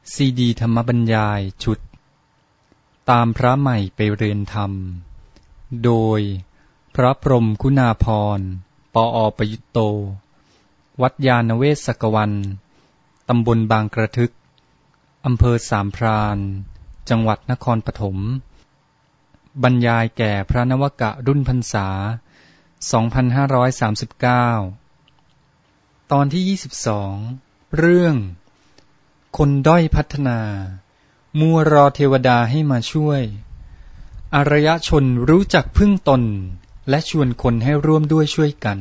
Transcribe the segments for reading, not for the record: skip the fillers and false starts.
ซีดีธรรมบรรยายชุดตามพระใหม่ไปเรียนธรรมโดยพระพรหมคุณาภรณ์ปอ.ประยุตโตวัดยานเวศกวันตำบลบางกระทึกอำเภอสามพรานจังหวัดนครปฐมบรรยายแก่พระนวกะรุ่นพรรษา 2539 ตอนที่ 22 เรื่องคนด้อยพัฒนามัวรอเทวดาให้มาช่วยอารยชนรู้จักพึ่งตนและชวนคนให้ร่วมด้วยช่วยกัน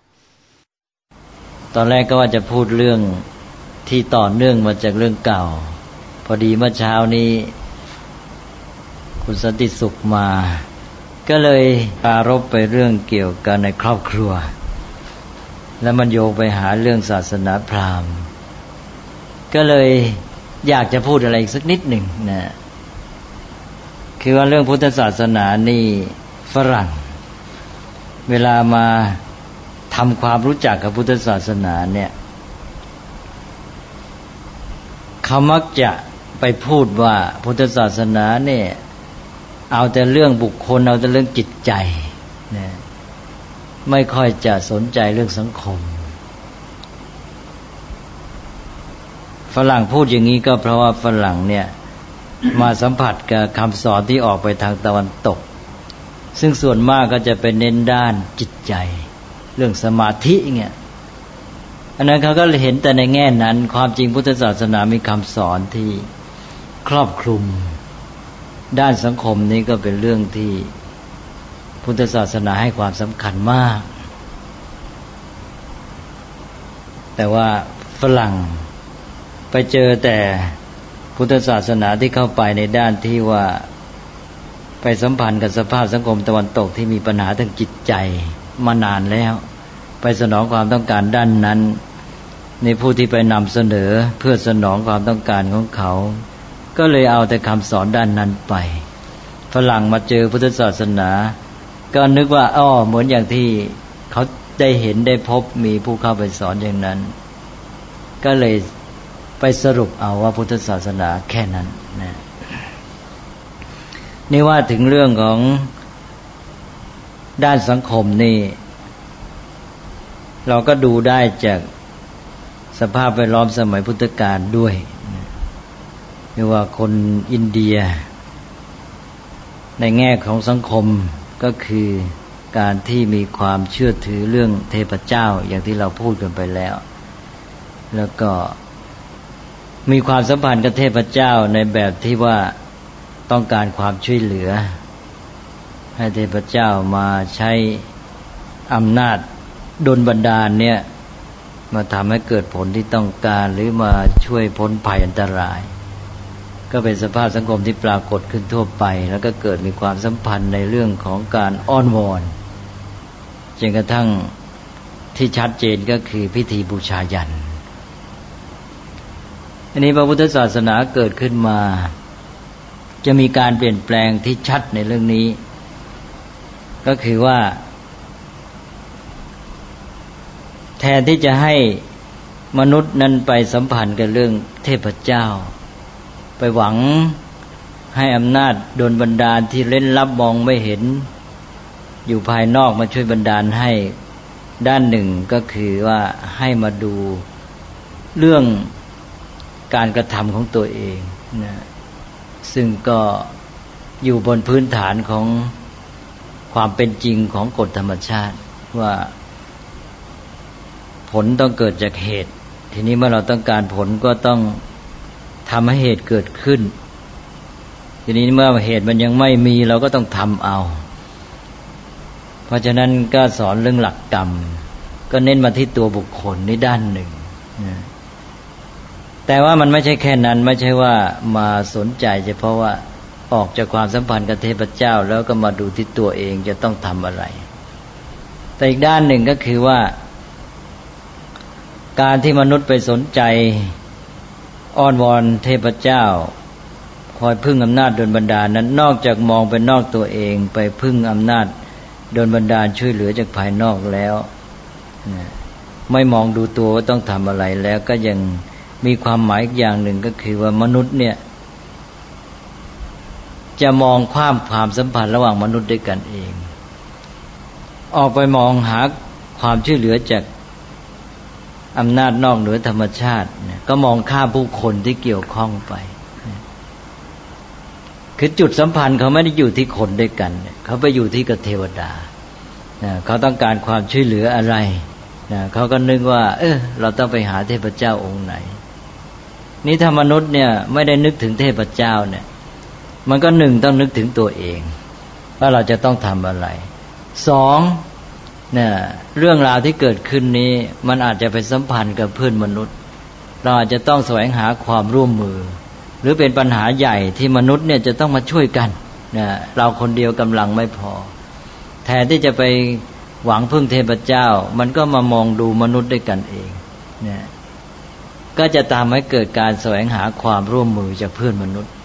ตอนแรกก็ว่าจะพูดเรื่องที่ต่อเนื่องมาจากเรื่องเก่าพอดีเมื่อเช้านี้คุณสันติสุขมาก็เลยปรารภไปเรื่องเกี่ยวกันในครอบครัวแล้วมันโยงไปหาเรื่องศาสนาพราหมณ์ก็เลยอยากจะพูดอะไรอีกสักนิดหนึ่งนะคือว่าเรื่องพุทธศาสนานี่ฝรั่งเวลามาทำความรู้จักกับพุทธศาสนาเนี่ยเขามักจะไปพูดว่าพุทธศาสนาเนี่ยเอาแต่เรื่องบุคคลเอาแต่เรื่องจิตใจนะไม่ค่อยจะสนใจเรื่องสังคมฝรั่งพูดอย่างนี้ก็เพราะว่าฝรั่งเนี่ยมาสัมผัสกับคำสอนที่ออกไปทางตะวันตกซึ่งส่วนมากก็จะเป็นเน้นด้านจิตใจเรื่องสมาธิเงี้ยอันนั้นเขาก็เห็นแต่ในแง่นั้นความจริงพุทธศาสนามีคำสอนที่ครอบคลุมด้านสังคมนี้ก็เป็นเรื่องที่พุทธศาสนาให้ความสำคัญมากแต่ว่าฝรั่งไปเจอแต่พุทธศาสนาที่เข้าไปในด้านที่ว่าไปสัมพันธ์กับสภาพสังคมตะวันตกที่มีปัญหาทางจิตใจมานานแล้วไปสนองความต้องการด้านนั้นในผู้ที่ไปนำเสนอเพื่อสนองความต้องการของเขาก็เลยเอาแต่คำสอนด้านนั้นไปฝรั่งมาเจอพุทธศาสนาก็นึกว่าเหมือนอย่างที่เขาได้เห็นได้พบมีผู้เข้าไปสอนอย่างนั้นก็เลยไปสรุปเอาว่าพุทธศาสนาแค่นั้นนะนี่ว่าถึงเรื่องของด้านสังคมนี่เราก็ดูได้จากสภาพแวดล้อมสมัยพุทธกาลด้วยเรียกว่าคนอินเดียในแง่ของสังคมก็คือการที่มีความเชื่อถือเรื่องเทพเจ้าอย่างที่เราพูดกันไปแล้วแล้วก็มีความสัมพันธ์กับเทพเจ้าในแบบที่ว่าต้องการความช่วยเหลือให้เทพเจ้ามาใช้อำนาจดลบันดาลเนี่ยมาทำให้เกิดผลที่ต้องการหรือมาช่วยพ้นภัยอันตรายก็เป็นสภาพสังคมที่ปรากฏขึ้นทั่วไปแล้วก็เกิดมีความสัมพันธ์ในเรื่องของการอ้อนวอนจนกระทั่งที่ชัดเจนก็คือพิธีบูชายัญอันนี้พระพุทธศาสนาเกิดขึ้นมาจะมีการเปลี่ยนแปลงที่ชัดในเรื่องนี้ก็คือว่าแทนที่จะให้มนุษย์นั้นไปสัมพันธ์กับเรื่องเทพเจ้าไปหวังให้อำนาจดลบันดาลที่เร้นลับมองไม่เห็นอยู่ภายนอกมาช่วยบันดาลให้ด้านหนึ่งก็คือว่าให้มาดูเรื่องการกระทำของตัวเองนะซึ่งก็อยู่บนพื้นฐานของความเป็นจริงของกฎธรรมชาติว่าผลต้องเกิดจากเหตุทีนี้เมื่อเราต้องการผลก็ต้องทำให้เหตุเกิดขึ้นทีนี้เมื่อเหตุมันยังไม่มีเราก็ต้องทำเอาเพราะฉะนั้นก็สอนเรื่องหลักกรรมก็เน้นมาที่ตัวบุคคลในด้านหนึ่งนะแต่ว่ามันไม่ใช่แค่นั้นไม่ใช่ว่ามาสนใจเฉพาะว่าออกจากความสัมพันธ์กับเทพเจ้าแล้วก็มาดูที่ตัวเองจะต้องทำอะไรแต่อีกด้านหนึ่งก็คือว่าการที่มนุษย์ไปสนใจอ้อนวอนเทพเจ้าคอยพึ่งอำนาจดลบันดาลนั้นนอกจากมองไปนอกตัวเองไปพึ่งอำนาจดลบันดาลช่วยเหลือจากภายนอกแล้วไม่มองดูตัวว่าต้องทำอะไรแล้วก็ยังมีความหมายอีกอย่างหนึ่งก็คือว่ามนุษย์เนี่ยจะมองความสัมพันธ์ระหว่างมนุษย์ด้วยกันเองออกไปมองหาความช่วยเหลือจากอำนาจนอกเหนือธรรมชาติก็มองข้ามผู้คนที่เกี่ยวข้องไปคือจุดสัมพันธ์เขาไม่ได้อยู่ที่คนด้วยกันเขาไปอยู่ที่กับเทวดาเขาต้องการความช่วยเหลืออะไรเขาก็นึกว่าเราต้องไปหาเทพเจ้าองค์ไหนนี่ถ้ามนุษย์เนี่ยไม่ได้นึกถึงเทพเจ้าเนี่ยมันก็หนึ่งต้องนึกถึงตัวเองว่าเราจะต้องทำอะไรสองเนี่ยเรื่องราวที่เกิดขึ้นนี้มันอาจจะไปสัมพันธ์กับเพื่อนมนุษย์เราอาจจะต้องแสวงหาความร่วมมือหรือเป็นปัญหาใหญ่ที่มนุษย์เนี่ยจะต้องมาช่วยกันเนี่ยเราคนเดียวกำลังไม่พอแทนที่จะไปหวังพึ่งเทพเจ้ามันก็มามองดูมนุษย์ด้วยกันเองเนี่ยก็จะทำให้เกิดการแสวงหาความร่วมมือจากเพื่อนมนุษย์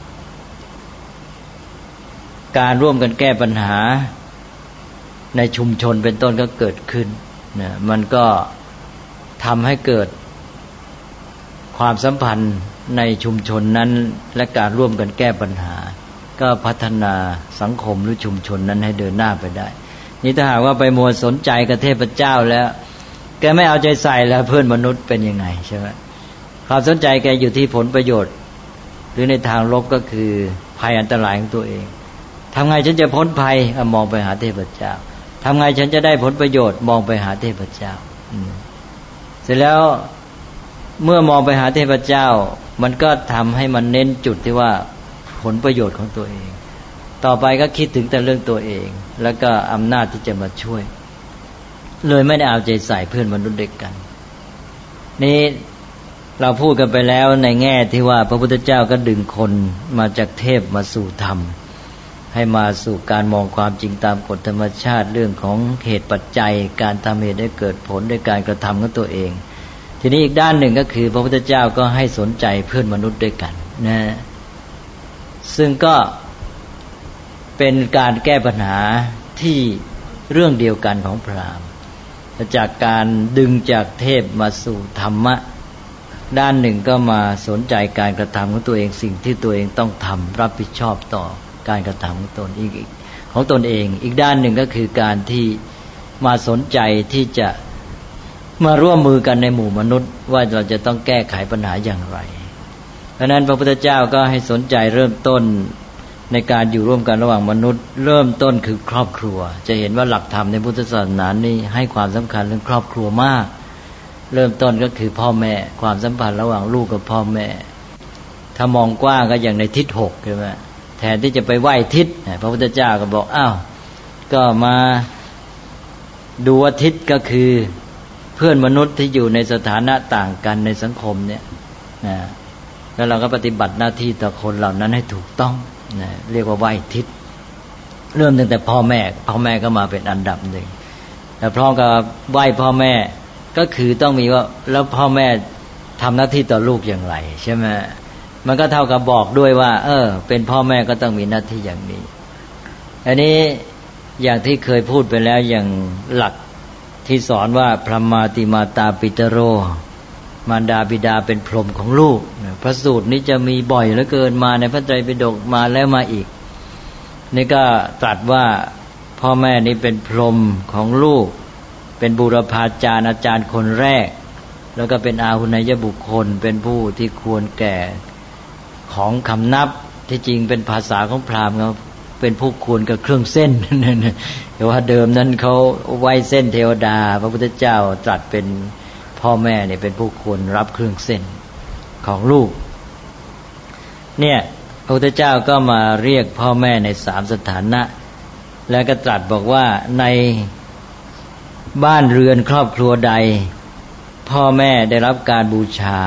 การร่วมกันแก้ปัญหาในชุมชนเป็นต้นก็เกิดขึ้นนะมันก็ทำให้เกิดความสัมพันธ์ในชุมชนนั้นและการร่วมกันแก้ปัญหาก็พัฒนาสังคมหรือชุมชนนั้นให้เดินหน้าไปได้นี่ถ้าหากว่าไปมัวสนใจกับเทพเจ้าแล้วแกไม่เอาใจใส่แล้วเพื่อนมนุษย์เป็นยังไงใช่ไหมความสนใจแกอยู่ที่ผลประโยชน์หรือในทางลบก็คือภัยอันตรายของตัวเองทำไงฉันจะพ้นภัยมองไปหาเทพเจ้าทำไงฉันจะได้ผลประโยชน์มองไปหาเทพเจ้าเสร็จแล้วเมื่อมองไปหาเทพเจ้ามันก็ทำให้มันเน้นจุดที่ว่าผลประโยชน์ของตัวเองต่อไปก็คิดถึงแต่เรื่องตัวเองแล้วก็อำนาจที่จะมาช่วยเลยไม่ได้เอาใจใส่เพื่อนมนุษย์ด้วยกันนี่เราพูดกันไปแล้วในแง่ที่ว่าพระพุทธเจ้าก็ดึงคนมาจากเทพมาสู่ธรรมให้มาสู่การมองความจริงตามกฎธรรมชาติเรื่องของเหตุปัจจัยการทำเหตุให้เกิดผลด้วยการกระทำของตัวเองทีนี้อีกด้านหนึ่งก็คือพระพุทธเจ้าก็ให้สนใจเพื่อนมนุษย์ด้วยกันนะซึ่งก็เป็นการแก้ปัญหาที่เรื่องเดียวกันของพราหมณ์จากการดึงจากเทพมาสู่ธรรมะด้านหนึ่งก็มาสนใจการกระทำของตัวเองสิ่งที่ตัวเองต้องทำรับผิดชอบต่อการกระทำของตนเองอีกด้านหนึ่งก็คือการที่มาสนใจที่จะมาร่วมมือกันในหมู่มนุษย์ว่าเราจะต้องแก้ไขปัญหาอย่างไรเพราะนั้นพระพุทธเจ้าก็ให้สนใจเริ่มต้นในการอยู่ร่วมกันระหว่างมนุษย์เริ่มต้นคือครอบครัวจะเห็นว่าหลักธรรมในพุทธศาสนานี่ให้ความสำคัญเรื่องครอบครัวมากเริ่มต้นก็คือพ่อแม่ความสัมพันธ์ระหว่างลูกกับพ่อแม่ถ้ามองกว้างก็อย่างในทิศ6ใช่ไหมแทนที่จะไปไหว้ทิศพระพุทธเจ้าก็บอกก็มาดูว่าทิศก็คือเพื่อนมนุษย์ที่อยู่ในสถานะต่างกันในสังคมเนี่ยแล้วเราก็ปฏิบัติหน้าที่ต่อคนเหล่านั้นให้ถูกต้องเรียกว่าไหว้ทิศเริ่มตั้งแต่พ่อแม่ก็มาเป็นอันดับหนึ่งแต่พร้อมกับไหว้พ่อแม่ก็คือต้องมีว่าแล้วพ่อแม่ทำหน้าที่ต่อลูกอย่างไรใช่ไหมมันก็เท่ากับบอกด้วยว่าเป็นพ่อแม่ก็ต้องมีหน้าที่อย่างนี้อันนี้อย่างที่เคยพูดไปแล้วอย่างหลักที่สอนว่าพระมาติมาตาปิตโรมารดาบิดาเป็นพรหมของลูกพระสูตรนี้จะมีบ่อยเหลือเกินมาในพระไตรปิฎกมาแล้วมาอีกนี่ก็ตรัสว่าพ่อแม่นี้เป็นพรหมของลูกเป็นบูรพาจารย์อาจารย์คนแรกแล้วก็เป็นอาหุนยบุคคลเป็นผู้ที่ควรแก่ของคำนับที่จริงเป็นภาษาของพราหมณ์เขาเป็นผู้ควรกับเครื่องเส้นแต่ว่าเดิมนั้นเขาไหว้เส้นเทวดาพระพุทธเจ้าตรัสเป็นพ่อแม่เนี่ยเป็นผู้ควรรับเครื่องเส้นของลูกเนี่ยพระพุทธเจ้าก็มาเรียกพ่อแม่ใน3สถานะแล้วก็ตรัสบอกว่าในบ้านเรือนครอบครัวใดพ่อแม่ได้รับการบูชา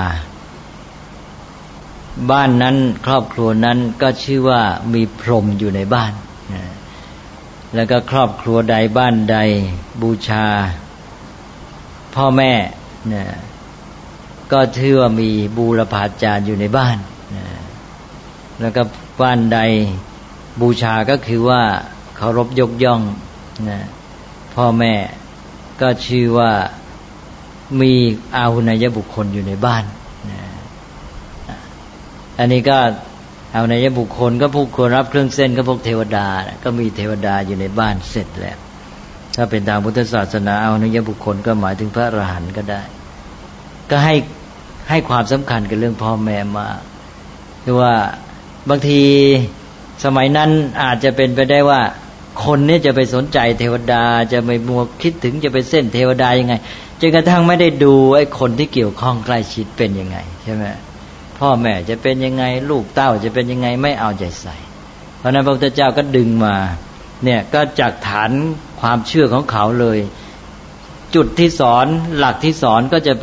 บ้านนั้นครอบครัวนั้นก็ชื่อว่ามีพรหมอยู่ในบ้านแล้วก็ครอบครัวใดบ้านใดบูชาพ่อแม่ก็ชื่อว่ามีบูรพาจารย์อยู่ในบ้านแล้วก็บ้านใดบูชาก็คือว่าเคารพยกย่องพ่อแม่ก็ชื่อว่ามีอาหุนยบุคคลอยู่ในบ้านอันนี้ก็เอาในบุคคลก็ผู้ควรรับเครื่องเส้นก็พวกเทวดาก็มีเทวดาอยู่ในบ้านเสร็จแล้วถ้าเป็นทางพุทธศาสนาเอาในบุคคลก็หมายถึงพระอรหันต์ก็ได้ก็ให้ความสำคัญกับเรื่องพ่อแม่มาคือว่าบางทีสมัยนั้นอาจจะเป็นไปได้ว่าคนนี้จะไปสนใจเทวดาจะไม่มัวคิดถึงจะไปเส้นเทวดายังไงจนกระทั่งไม่ได้ดูไอ้คนที่เกี่ยวข้องใกล้ชิดเป็นยังไงใช่ไหมพ่อแม่จะเป็นยังไงลูกเต้าจะเป็นยังไงไม่เอาใจใส่เพราะนั้นพระพุทธเจ้าก็ดึงมาเนี่ยก็จากฐานความเชื่อของเขาเลยจุดที่สอนหลักที่สอนก็จะไป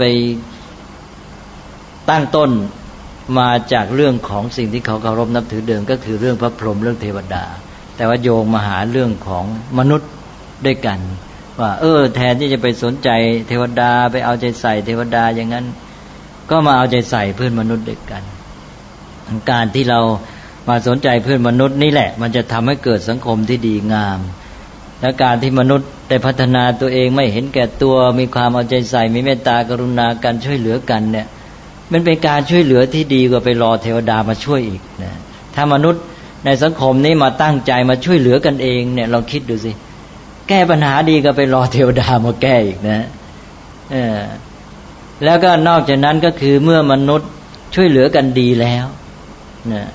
ตั้งต้นมาจากเรื่องของสิ่งที่เขาเคารพนับถือเดิมก็คือเรื่องพระพรหมเรื่องเทวดาแต่ว่าโยงมาหาเรื่องของมนุษย์ด้วยกันว่าแทนที่จะไปสนใจเทวดาไปเอาใจใส่เทวดาอย่างนั้นก็มาเอาใจใส่เพื่อนมนุษย์ด้วยกันการที่เรามาสนใจเพื่อนมนุษย์นี่แหละมันจะทำให้เกิดสังคมที่ดีงามและการที่มนุษย์ได้พัฒนาตัวเองไม่เห็นแก่ตัวมีความเอาใจใส่มีเมตตากรุณากันช่วยเหลือกันเนี่ยมันเป็นการช่วยเหลือที่ดีกว่าไปรอเทวดามาช่วยอีกนะถ้ามนุษย์ในสังคมนี้มาตั้งใจมาช่วยเหลือกันเองเนี่ยลองคิดดูสิแก้ปัญหาดีก็ไปรอเทวดามาแก้อีกนะแล้วก็นอกจากนั้นก็คือเมื่อมนุษย์ช่วยเหลือกันดีแล้วนะ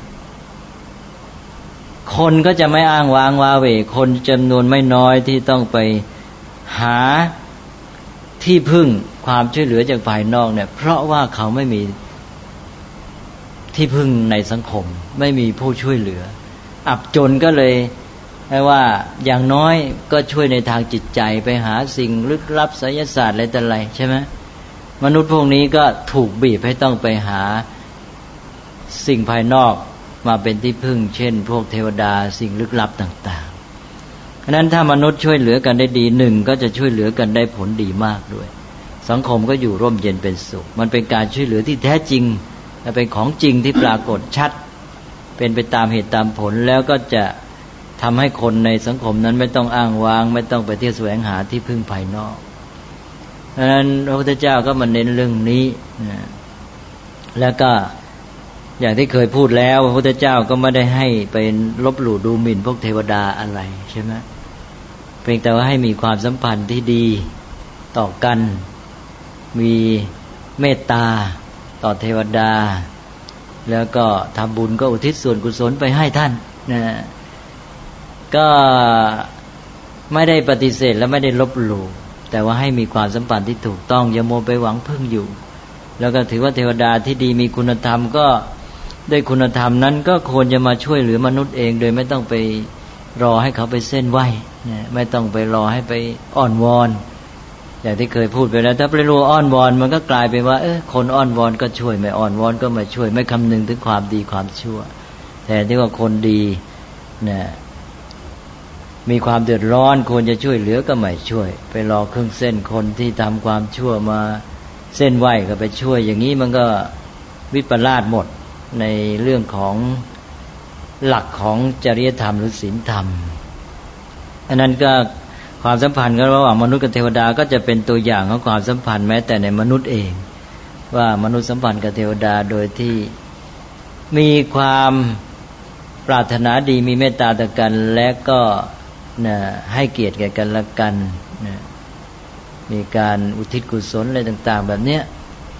คนก็จะไม่อ้างว้างว้าเหวคนจำนวนไม่น้อยที่ต้องไปหาที่พึ่งความช่วยเหลือจากภายนอกเนี่ยเพราะว่าเขาไม่มีที่พึ่งในสังคมไม่มีผู้ช่วยเหลืออับจนก็เลยให้ว่าอย่างน้อยก็ช่วยในทางจิตใจไปหาสิ่งลึกลับไสยศาสตร์อะไรแต่ไรใช่ไหมมนุษย์พวกนี้ก็ถูกบีบให้ต้องไปหาสิ่งภายนอกมาเป็นที่พึ่งเช่นพวกเทวดาสิ่งลึกลับต่างๆฉะนั้นถ้ามนุษย์ช่วยเหลือกันได้ดีหนึ่งก็จะช่วยเหลือกันได้ผลดีมากด้วยสังคมก็อยู่ร่มเย็นเป็นสุขมันเป็นการช่วยเหลือที่แท้จริงและเป็นของจริงที่ปรากฏชัดเป็นไปตามเหตุตามผลแล้วก็จะทำให้คนในสังคมนั้นไม่ต้องอ้างว้างไม่ต้องไปเที่ยวแสวงหาที่พึ่งภายนอกเพราะฉะนั้นพระพุทธเจ้าก็มาเน้นเรื่องนี้นะแล้วก็อย่างที่เคยพูดแล้วพระพุทธเจ้าก็ไม่ได้ให้ไปลบหลู่ดูหมิ่นพวกเทวดาอะไรใช่ไหมเพียงแต่ว่าให้มีความสัมพันธ์ที่ดีต่อกันมีเมตตาต่อเทวดาแล้วก็ทำบุญก็อุทิศส่วนกุศลไปให้ท่านนะก็ไม่ได้ปฏิเสธและไม่ได้ลบหลู่แต่ว่าให้มีความสัมพันธ์ที่ถูกต้องอย่าโมไปหวังพึ่งอยู่แล้วก็ถือว่าเทวดาที่ดีมีคุณธรรมก็ด้วยคุณธรรมนั้นก็ควรจะมาช่วยเหลือมนุษย์เองโดยไม่ต้องไปรอให้เขาไปเส้นไหว้ไม่ต้องไปรอให้ไปอ้อนวอนอย่างที่เคยพูดไปแล้วถ้าไปรออ้อนวอนมันก็กลายเป็นว่าคนอ้อนวอนก็ช่วยไม่อ้อนวอนก็ไม่ช่วยไม่คำนึงถึงความดีความชั่วแต่ที่ว่าคนดีเนี่ยมีความเดือดร้อนควรจะช่วยเหลือก็ไม่ช่วยไปรอเครื่องเส้นคนที่ทำความชั่วมาเส้นไหว้ก็ไปช่วยอย่างนี้มันก็วิปลาสหมดในเรื่องของหลักของจริยธรรมหรือศีลธรรมอันนั้นก็ความสัมพันธ์กันระหว่างมนุษย์กับเทวดาก็จะเป็นตัวอย่างของความสัมพันธ์แม้แต่ในมนุษย์เองว่ามนุษย์สัมพันธ์กับเทวดาโดยที่มีความปรารถนาดีมีเมตตาต่อกันและก็ให้เกียรติแก่กันและกันมีการอุทิศกุศลอะไรต่างๆแบบเนี้ย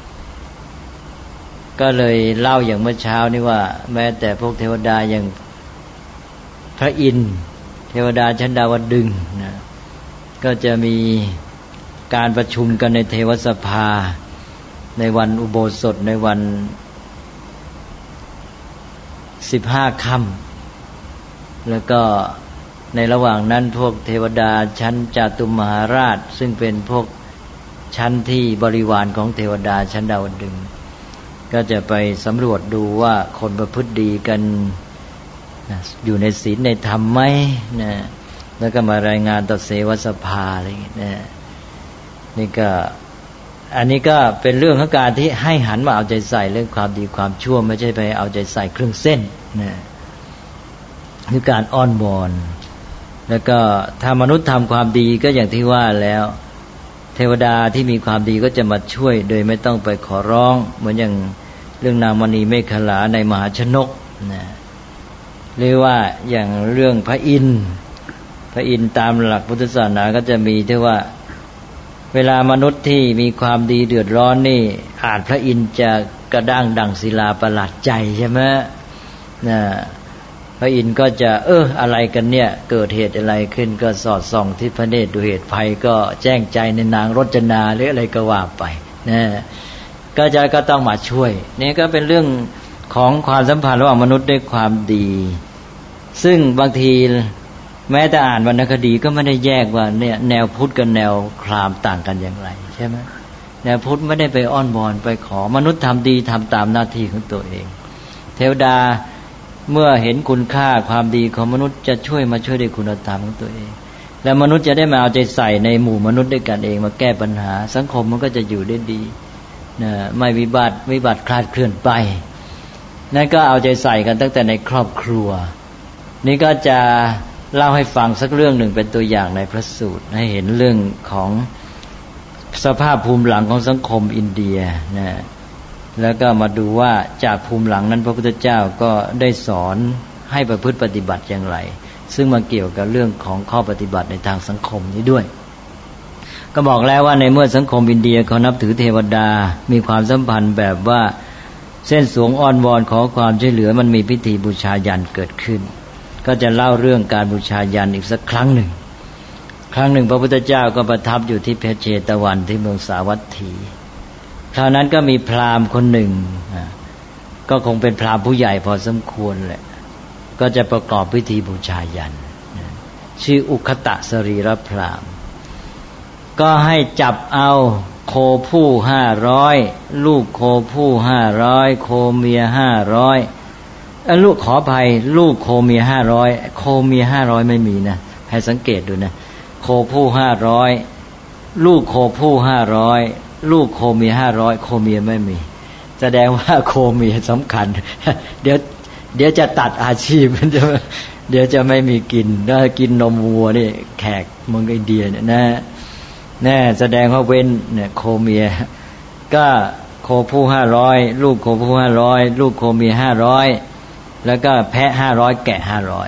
ก็เลยเล่าอย่างเมื่อเช้านี่ว่าแม้แต่พวกเทวดาอย่างพระอินทร์เทวดาชั้นดาวดึงส์ก็จะมีการประชุมกันในเทวสภาในวันอุโบสถในวัน15 ค่ำแล้วก็ในระหว่างนั้นพวกเทวดาชั้นจาตุมหาราชซึ่งเป็นพวกชั้นที่บริวารของเทวดาชั้นดาวดึงส์ก็จะไปสำรวจดูว่าคนประพฤติดีกันอยู่ในศีลในธรรมไหมนะแล้วก็มารายงานต่อเสวสภาอะไรอย่างนี้นะนี่ก็อันนี้ก็เป็นเรื่องของการที่ให้หันมาเอาใจใส่เรื่องความดีความชั่วไม่ใช่ไปเอาใจใส่เครื่องเส้นนะคือการอ้อนวอนแล้วก็ถ้ามนุษย์ทำความดีก็อย่างที่ว่าแล้วเทวดาที่มีความดีก็จะมาช่วยโดยไม่ต้องไปขอร้องเหมือนอย่างเรื่องนางมณีเมขลาในมหาชนกนะหรือว่าอย่างเรื่องพระอินทร์ตามหลักพุทธศาสนาก็จะมีที่ว่าเวลามนุษย์ที่มีความดีเดือดร้อนนี่อาจพระอินทร์จะกระด้างดั่งศิลาประหลาดใจใช่ไหมนะพระอินทร์ก็จะอะไรกันเนี่ยเกิดเหตุอะไรขึ้นก็สอดส่องทิพเนตรดูเหตุภัยก็แจ้งใจในนางรจนาหรืออะไรก็ว่าไปนะก็ต้องมาช่วยนี่ก็เป็นเรื่องของความสัมพันธ์ระหว่างมนุษย์ด้วยความดีซึ่งบางทีแม้แต่อ่านวรรณคดีก็ไม่ได้แยกว่าเนี่ยแนวพุทธกับแนวพราหมณ์ต่างกันอย่างไรใช่ไหมแนวพุทธไม่ได้ไปอ้อนวอนไปขอมนุษย์ทำดีทำตามหน้าที่ของตัวเองเทวดาเมื่อเห็นคุณค่าความดีของมนุษย์จะช่วยด้วยคุณธรรมของตัวเองและมนุษย์จะได้มาเอาใจใส่ในหมู่มนุษย์ด้วยกันเองมาแก้ปัญหาสังคมมันก็จะอยู่ได้ดีนะไม่วิบัติคลาดเคลื่อนไปนั่นก็เอาใจใส่กันตั้งแต่ในครอบครัวนี่ก็จะเล่าให้ฟังสักเรื่องหนึ่งเป็นตัวอย่างในพระสูตรให้เห็นเรื่องของสภาพภูมิหลังของสังคมอินเดียนะแล้วก็มาดูว่าจากภูมิหลังนั้นพระพุทธเจ้าก็ได้สอนให้ประพฤติปฏิบัติอย่างไรซึ่งมาเกี่ยวกับเรื่องของข้อปฏิบัติในทางสังคมนี้ด้วยก็บอกแล้วว่าในเมื่อสังคมอินเดียเขานับถือเทวดามีความสัมพันธ์แบบว่าเส้นสวงอ้อนวอนขอความช่วยเหลือมันมีพิธีบูชายันเกิดขึ้นก็จะเล่าเรื่องการบูชายันอีกสักครั้งหนึ่งพระพุทธเจ้าก็ประทับอยู่ที่เพชรเชตวันที่เมืองสาวัตถีคราวนั้นก็มีพราหมณ์คนหนึ่งก็คงเป็นพราหมณ์ผู้ใหญ่พอสมควรแหละก็จะประกอบพิธีบูชายันชื่ออุคตะสรีรพราหมณ์ก็ให้จับเอาโคผู้500ลูกโคผู้500โคเมีย500ลูกขออภัยลูกโคเมีย500โคเมีย500ไม่มีนะให้สังเกตดูนะโคผู้500ลูกโคผู้500ลูกโคเมีย500โคเมียไม่มีแสดงว่าโคเมียสำคัญเดี๋ยวจะตัดอาชีพเดี๋ยวจะไม่มีกินถ้ากินนมวัวนี่แขกเมืองอินเดียเนี่ยนะแน่แสดงว่าเว้นเนี่ยโคเมียก็โคผู้500ลูกโคผู้500ลูกโคเมีย500แล้วก็แพะ500แกะ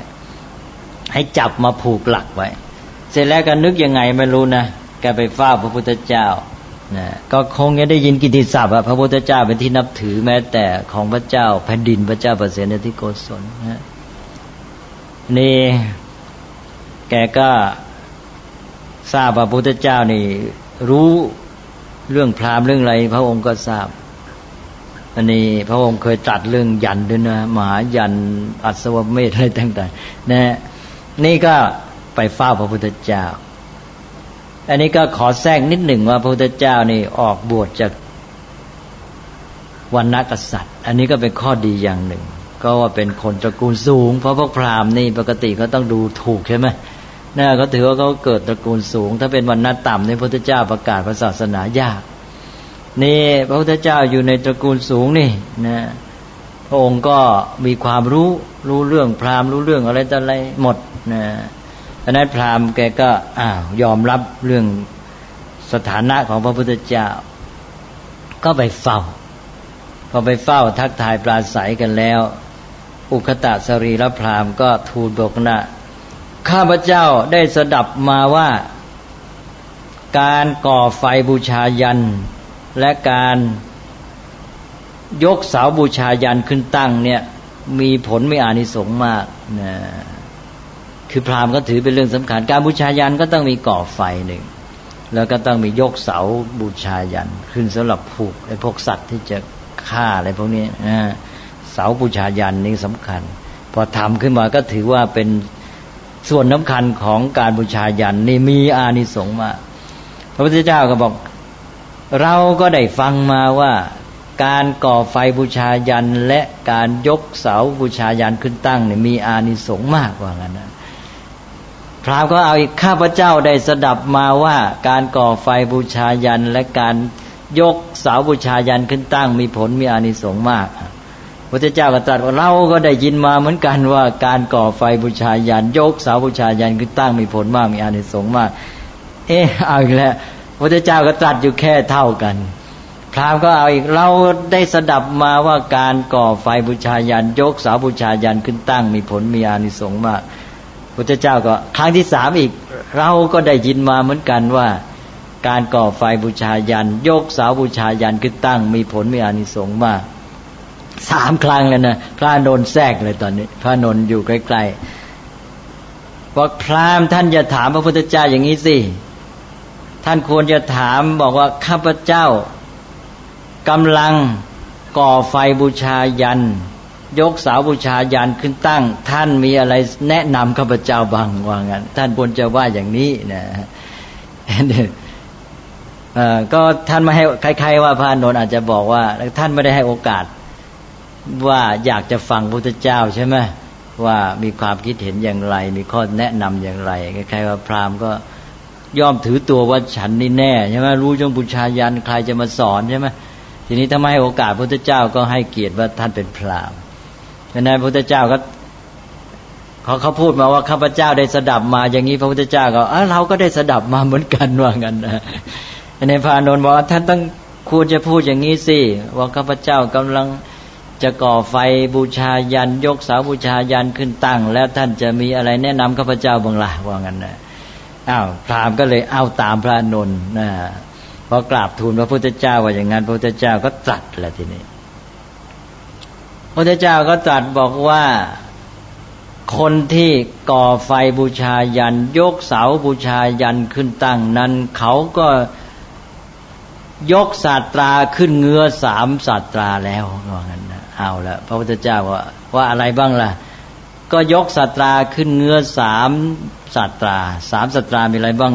500ให้จับมาผูกหลักไว้เสร็จแล้วก็นึกยังไงไม่รู้นะแกไปเฝ้าพระพุทธเจ้านะก็คงจะได้ยินกิตติศัพท์พระพุทธเจ้าเป็นที่นับถือแม้แต่ของพระเจ้าแผ่นดินพระเจ้าประเสนทิโกศลนะนี่แกก็ทราบว่าพระพุทธเจ้านี่รู้เรื่องพราหมณ์เรื่องอะไรพระองค์ก็ทราบอันนี้พระองค์เคยตรัสเรื่องยันด้วยนะมหายันอัศวเมธอะไรต่างๆนะนี่ก็ไปเฝ้าพระพุทธเจ้าอันนี้ก็ขอแทรกนิดหนึ่งว่าพระพุทธเจ้านี่ออกบวชจากวรรณกษัตริย์อันนี้ก็เป็นข้อดีอย่างหนึ่งก็ว่าเป็นคนตระกูลสูงเพราะพวกพราหมณ์นี่ปกติเขาต้องดูถูกใช่ไหมน่าเขาถือว่าเขาเกิดตระกูลสูงถ้าเป็นวรรณะต่ำนี่พระพุทธเจ้าประกาศศาสนายากนี่พระพุทธเจ้าอยู่ในตระกูลสูงนี่นะพระองค์ก็มีความรู้เรื่องพราหมณ์รู้เรื่องอะไรต่ออะไรหมดนะดังนั้นพราหมณ์แกก็ยอมรับเรื่องสถานะของพระพุทธเจ้าก็ไปเฝ้าพอไปเฝ้าทักทายปราศัยกันแล้วอุคตะสรีรพราหมณ์ก็ทูลบอกนะข้าพเจ้าได้สดับมาว่าการก่อไฟบูชายันและการยกเสาบูชายันขึ้นตั้งเนี่ยมีผลมีอานิสงส์มากนะคือพราหมณ์ก็ถือเป็นเรื่องสำคัญการบูชายันก็ต้องมีก่อไฟหนึ่งแล้วก็ต้องมียกเสาบูชายันขึ้นสำหรับผูกไอ้พวกสัตว์ที่จะฆ่าอะไรพวกนี้เสาบูชายันนี่สำคัญพอทำขึ้นมาก็ถือว่าเป็นส่วนสำคัญของการบูชายันนี่มีอานิสงส์มากพระพุทธเจ้าก็บอกเราก็ได้ฟังมาว่าการก่อไฟบูชายันและการยกเสาบูชายันขึ้นตั้งเนี่ยมีอานิสงส์มากกว่างั้นนะพราหมณ์ก็เอาอีกข้าพเจ้าได้สดับมาว่าการก่อไฟบูชายันและการยกเสาบูชายันขึ้นตั้งมีผลมีอานิสงส์มากพระพุทธเจ้าก็ตรัสว่าเราก็ได้ยินมาเหมือนกันว่าการก่อไฟบูชายันยกเสาบูชายันขึ้นตั้งมีผลมากมีอานิสงส์มากเอาอีกแล้วพระพุทธเจ้าก็ตรัสอยู่แค่เท่ากันพราหมณ์ก็เอาอีกเราได้สดับมาว่าการก่อไฟบูชายัญยกเสาบูชายัญขึ้นตั้งมีผลมีอานิสงส์มากพุทธเจ้าก็ครั้งที่3อีกเราก็ได้ยินมาเหมือนกันว่าการก่อไฟบูชายัญยกเสาบูชายัญขึ้นตั้งมีผลมีอานิสงส์มาก3 ครั้งแล้วนะพระอานนท์แทรกเลยตอนนี้พระอานนท์อยู่ใกล้ๆบอกพราหมณ์ท่านอย่าถามพระพุทธเจ้าอย่างนี้สิท่านควรจะถามบอกว่าข้าพเจ้ากำลังก่อไฟบูชายัญยกเสาบูชายัญขึ้นตั้งท่านมีอะไรแนะนำข้าพเจ้าบ้างว่างั้นท่านควรจะว่าอย่างนี้นะก็ท่านไม่ให้ใครๆว่าพระอานนท์อาจจะบอกว่าท่านไม่ได้ให้โอกาสว่าอยากจะฟังพระพุทธเจ้าใช่ไหมว่ามีความคิดเห็นอย่างไรมีข้อแนะนำอย่างไรใครๆว่าพราหมณ์ก็ย่อมถือตัวว่าฉันนี่แน่ใช่ไหมรู้จงบูชายัญใครจะมาสอนใช่ไหมทีนี้ถ้าไม่ให้โอกาสพระพุทธเจ้าก็ให้เกียรติว่าท่านเป็นพราหมณ์ดังนั้นพระพุทธเจ้าก็เขาพูดมาว่าข้าพเจ้าได้สดับมาอย่างนี้พระพุทธเจ้าก็เราก็ได้สดับมาเหมือนกันว่างั้นนะในพระอานนท์บอกว่าท่านต้องควรจะพูดอย่างนี้สิว่าข้าพเจ้ากำลังจะก่อไฟบูชายัญยกเสาบูชายัญขึ้นตั้งแล้วท่านจะมีอะไรแนะนำข้าพเจ้าบ้างล่ะว่างั้นนะพราหมณ์ก็เลยเอาตามพระอานนท์นะพอกราบทูลพระพุทธเจ้าว่าอย่างนั้นพระพุทธเจ้าก็ตรัสแหละทีนี้พระพุทธเจ้าก็ตรัสบอกว่าคนที่ก่อไฟบูชายัญยกเสาบูชายัญขึ้นตั้งนั้นเขาก็ยกศาสตราขึ้นเงื้อ3ศาสตราแล้วว่างั้นนะเอาละพระพุทธเจ้าว่าอะไรบ้างล่ะก็ยกศาสตราขึ้นเงื้อ3ศาสตรา3ศาสตรามีอะไรบ้าง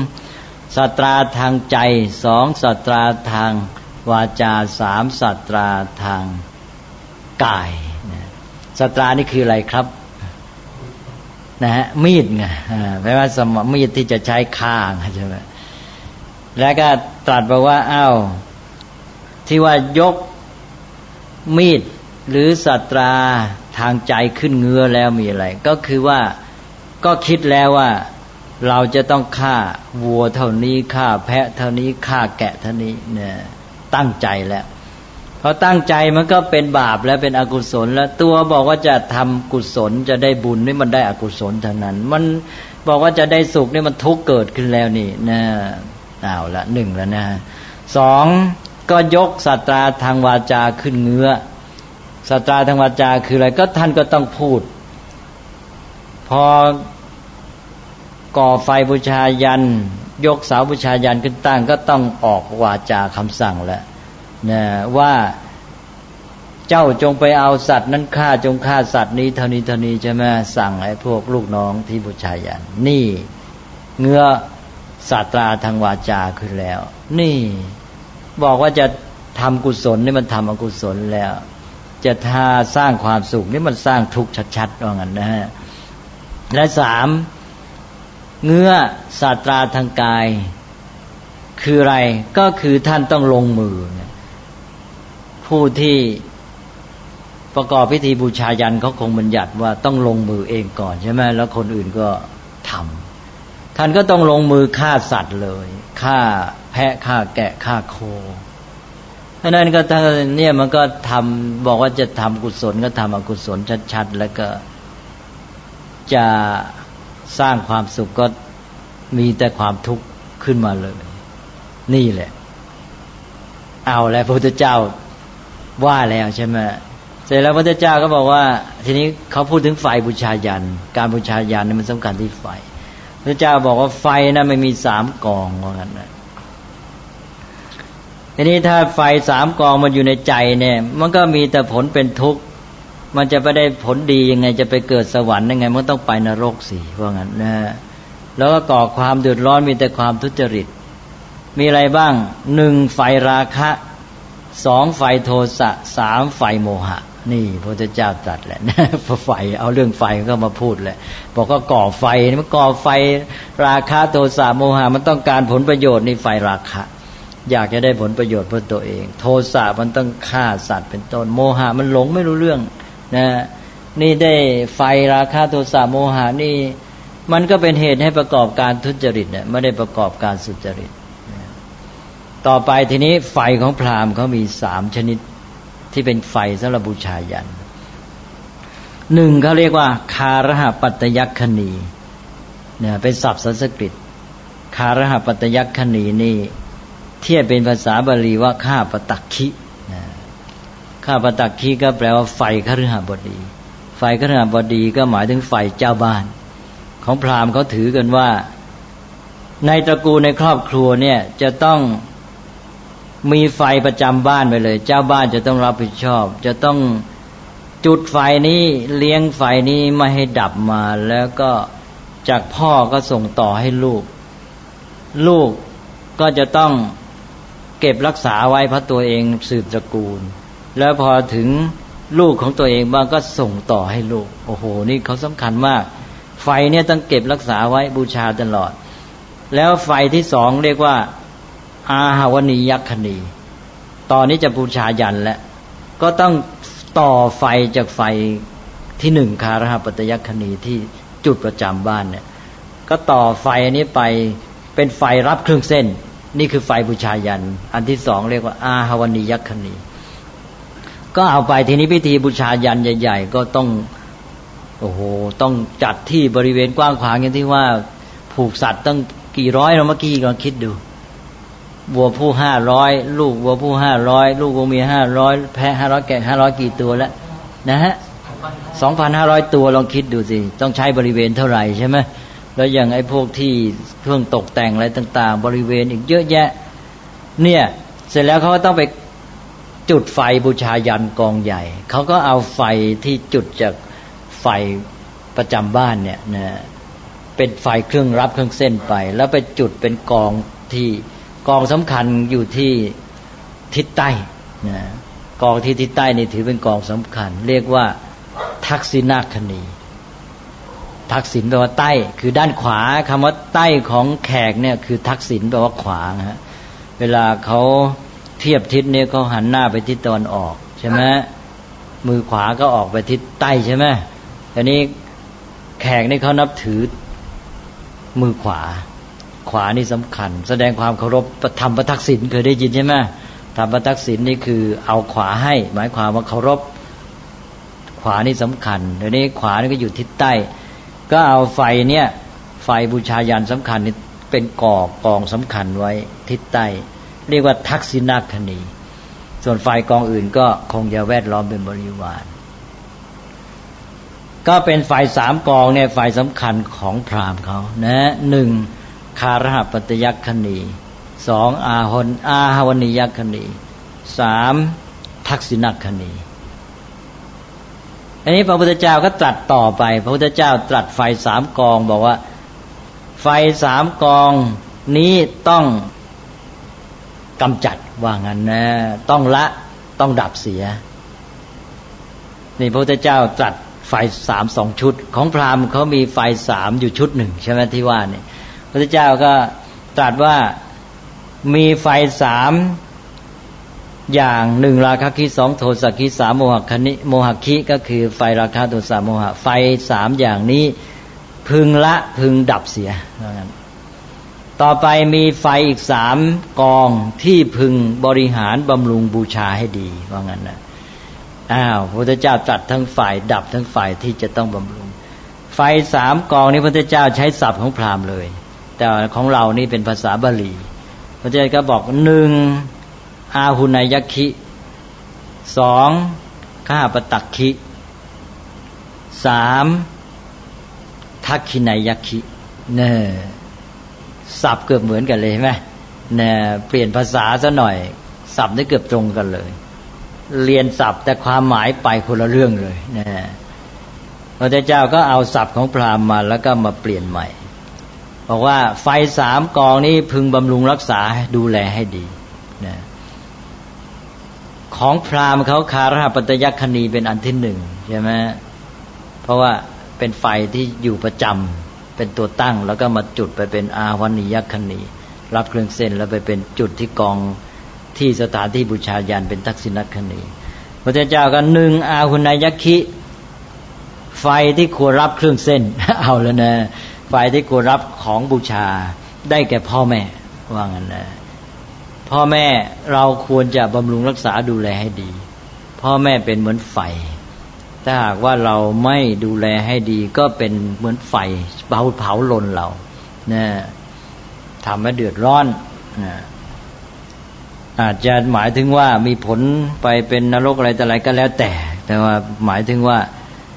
1ศาสตราทางใจ2ศาสตราทางวาจา3ศาสตราทางกายศาสตรานี่คืออะไรครับนะฮะมีดไงแปลว่ามีดที่จะใช้ฆ่าใช่ไหมแล้วก็ตรัสบอกว่าที่ว่ายกมีดหรือศาสตราทางใจขึ้นเงื้อแล้วมีอะไรก็คือว่าก็คิดแล้วว่าเราจะต้องฆ่าวัวเท่านี้ฆ่าแพะเท่านี้ฆ่าแกะเท่านี้เนี่ยตั้งใจแล้วพอตั้งใจมันก็เป็นบาปแล้วเป็นอกุศลแล้วตัวบอกว่าจะทำกุศลจะได้บุญนี่มันได้อกุศลทั้งนั้นมันบอกว่าจะได้สุขนี่มันทุกข์เกิดขึ้นแล้วนี่นะเอาละ1แล้วนะ2ก็ยกศาสตราทางวาจาขึ้นเงื้อศาสตราทางวาจาคืออะไรก็ท่านก็ต้องพูดพอก่อไฟบูชายัญยกเสาบูชายัญขึ้นตั้งก็ต้องออกวาจาคำสั่งแล้วนะว่าเจ้าจงไปเอาสัตว์นั้นฆ่าจงฆ่าสัตว์นี้เท่านี้เท่านี้ใช่ไหมสั่งไอ้พวกลูกน้องที่บูชายัญนี่เงื้อศาสตราทางวาจาขึ้นแล้วนี่บอกว่าจะทำกุศลนี่มันทำอกุศลแล้วจะท่าสร้างความสุขนี่มันสร้างทุกข์ชัดๆว่างั้นนะฮะและ3เงื้อศาสตราทางกายคืออะไรก็คือท่านต้องลงมือผู้ที่ประกอบพิธีบูชายัญเขาคงบัญญัติว่าต้องลงมือเองก่อนใช่ไหมแล้วคนอื่นก็ทำท่านก็ต้องลงมือฆ่าสัตว์เลยฆ่าแพะฆ่าแกะฆ่าโคเพราะนั้นก็ทั้งเนี่ยมันก็ทำบอกว่าจะทำกุศลก็ทำอกุศลชัดๆแล้วก็จะสร้างความสุขก็มีแต่ความทุกข์ขึ้นมาเลยนี่แหละเอาแล้วพระพุทธเจ้าว่าแล้วใช่ไหมเสร็จแล้วพระพุทธเจ้าก็บอกว่าทีนี้เขาพูดถึงไฟบูชายัญการบูชายัญนี่มันสำคัญที่ไฟพระเจ้าบอกว่าไฟนะไม่มี3กองว่างั้นนะทีนี้ถ้าไฟ3กองมันอยู่ในใจเนี่ยมันก็มีแต่ผลเป็นทุกข์มันจะไปได้ผลดียังไงจะไปเกิดสวรรค์ยังไงมันต้องไปนรกสิว่างั้นนะแล้วก็ก่อความเดือดร้อนมีแต่ความทุจริตมีอะไรบ้าง1ไฟราคะ2ไฟโทสะ3ไฟโมหะนี่พระพุทธเจ้าตรัสแหละนะไฟเอาเรื่องไฟก็มาพูดแหละบอกว่าก่อไฟมันก่อไฟราคะโทสะโมหะมันต้องการผลประโยชน์นี่ไฟราคะอยากจะได้ผลประโยชน์เพื่อตัวเองโทสะมันต้องฆ่าสัตว์เป็นต้นโมหะมันหลงไม่รู้เรื่องนะนี่ได้ไฟราคะโทสะโมหะนี่มันก็เป็นเหตุให้ประกอบการทุจริตเนี่ยไม่ได้ประกอบการสุจริตต่อไปทีนี้ไฟของพราหมณ์เขามี3ชนิดที่เป็นไฟสำหรับบูชายันหนึ่งเขาเรียกว่าคารหปัตตยัคคณีเนี่ยเป็นศัพท์สันสกฤตคารหปัตตยัคคณีนี่เทียบเป็นภาษาบาลีว่าข้าปตักขิข้าปตักขิก็แปลว่าไฟคฤหบดีไฟคฤหบดีก็หมายถึงไฟเจ้าบ้านของพราหมณ์เขาถือกันว่าในตระกูลในครอบครัวเนี่ยจะต้องมีไฟประจำบ้านไปเลยเจ้าบ้านจะต้องรับผิดชอบจะต้องจุดไฟนี้เลี้ยงไฟนี้ไม่ให้ดับมาแล้วก็จากพ่อก็ส่งต่อให้ลูกลูกก็จะต้องเก็บรักษาไว้เพราะตัวเองสืบตระกูลแล้วพอถึงลูกของตัวเองบ้างก็ส่งต่อให้ลูกโอ้โหนี่เขาสำคัญมากไฟเนี่ยต้องเก็บรักษาไว้บูชาตลอดแล้วไฟที่สองเรียกว่าอาหาวณียัคคณีตอนนี้จะบูชายันแล้วก็ต้องต่อไฟจากไฟที่หนึ่งคารหปัตตยัคคณีที่จุดประจำบ้านเนี่ยก็ต่อไฟอันนี้ไปเป็นไฟรับเครื่องเส้นนี่คือไฟบูชายันอันที่สองเรียกว่าอาหาวณียัคคณีก็เอาไปทีนี้พิธีบูชายันใหญ่ๆก็ต้องโอ้โหต้องจัดที่บริเวณกว้างขวางอย่างที่ว่าผูกสัตว์ตั้งกี่ร้อยเราเมื่อกี้ลองคิดดูวัวผู้500ลูกวัวผู้500ลูกวัวเมีย500แพะ500แกะ500กี่ตัวแล้วนะฮะ 2,500 ตัวลองคิดดูสิต้องใช้บริเวณเท่าไหร่ใช่ไหมแล้วอย่างไอ้พวกที่เครื่องตกแต่งอะไรต่างๆบริเวณอีกเยอะแยะเนี่ยเสร็จแล้วเขาก็ต้องไปจุดไฟบูชายันกองใหญ่เขาก็เอาไฟที่จุดจากไฟประจำบ้านเนี่ยนะเป็นไฟเครื่องรับเครื่องเส้นไปแล้วไปจุดเป็นกองที่กองสำคัญอยู่ที่ทิศใต้นะกองที่ทิศใต้นี่ถือเป็นกองสำคัญเรียกว่าทักษิณคณีทักษิณแปลว่าใต้คือด้านขวาคำว่าใต้ของแขกเนี่ยคือทักษิณแปลว่าขวาฮะเวลาเขาเทียบทิศเนี่ยเขาหันหน้าไปทิศตะวันออกใช่ไหมมือขวาก็ออกไปทิศใต้ใช่ไหมอันนี้แขกนี่เขานับถือมือขวาขวานี่สำคัญแสดงความเคารพธรรมประทักษิณเคยได้ยินใช่ไหมธรรมประทักษิณนี่คือเอาขวาให้หมายความว่าเคารพขวานี่สำคัญเดี๋ยวนี้ขวานี่ก็อยู่ทิศใต้ก็เอาไฟเนี่ยไฟบูชายันสำคัญนี่เป็นกองสำคัญไว้ทิศใต้เรียกว่าทักษิณคณีส่วนไฟกองอื่นก็คงจะแวดล้อมเป็นบริวารก็เป็นไฟ3กองเนี่ยไฟสำคัญของพราหมณ์เขานะ1คารหปัตตยัคคณี2อาหาวณียัคคณี3ทักษิณคณีอันนี้พระพุทธเจ้าก็ตรัสต่อไปพระพุทธเจ้าตรัสไฟ3กองบอกว่าไฟ3กองนี้ต้องกำจัดว่างั้นนะต้องละต้องดับเสียนี่พระพุทธเจ้าตรัสไฟ2ชุดของพราหมณ์เขามีไฟ3อยู่ชุดหนึ่งใช่ไหมที่ว่านี่พระพุทธเจ้าก็ตรัสว่ามีไฟ3อย่าง1ราคะคิ2โทสะคิ3โมหคิก็คือไฟราคะโทสะโมหะไฟ3อย่างนี้พึงละพึงดับเสียว่างั้นต่อไปมีไฟอีก3กองที่พึงบริหารบำรุงบูชาให้ดีว่างั้นนะพระพุทธเจ้าตรัสทั้งฝ่ายดับทั้งฝ่ายที่จะต้องบำรุงไฟ3กองนี้พระพุทธเจ้าใช้ศัพท์ของพราหมณ์เลยแต่ของเรานี่เป็นภาษาบาลีพระเจ้าก็บอก1อาหุนยัคคิ2ข้าปตักขิ3ทักขินยัคคิเนี่ยศัพท์เกือบเหมือนกันเลยใช่ไหมเนี่ยเปลี่ยนภาษาซะหน่อยศัพท์นี่เกือบตรงกันเลยเรียนศัพท์แต่ความหมายไปคนละเรื่องเลยนะพระเจ้าก็เอาศัพท์ของพราหมณ์มาแล้วก็มาเปลี่ยนใหม่บอกว่าไฟ3กองนี้พึงบำรุงรักษาดูแลให้ดีนะของพราหมณ์เขาคารหปัตตยัคคณีเป็นอันที่1ใช่ไหมเพราะว่าเป็นไฟที่อยู่ประจำเป็นตัวตั้งแล้วก็มาจุดไปเป็นอาหาวณียัคคณีรับเครื่องเส้นแล้วไปเป็นจุดที่กองที่สถานที่บูชายันเป็นทักษิณคณีพระเจ้าก็1อาหุนยัคคิไฟที่ควรรับเครื่องเส้น เอาแล้วนะไฟที่ควรรับของบูชาได้แก่พ่อแม่ว่างั้นนะพ่อแม่เราควรจะบำรุงรักษาดูแลให้ดีพ่อแม่เป็นเหมือนไฟถ้าหากว่าเราไม่ดูแลให้ดีก็เป็นเหมือนไฟเผาลนเรานะทำให้เดือดร้อนนะอาจจะหมายถึงว่ามีผลไปเป็นนรกอะไรแต่อะไรก็แล้วแต่ว่าหมายถึงว่า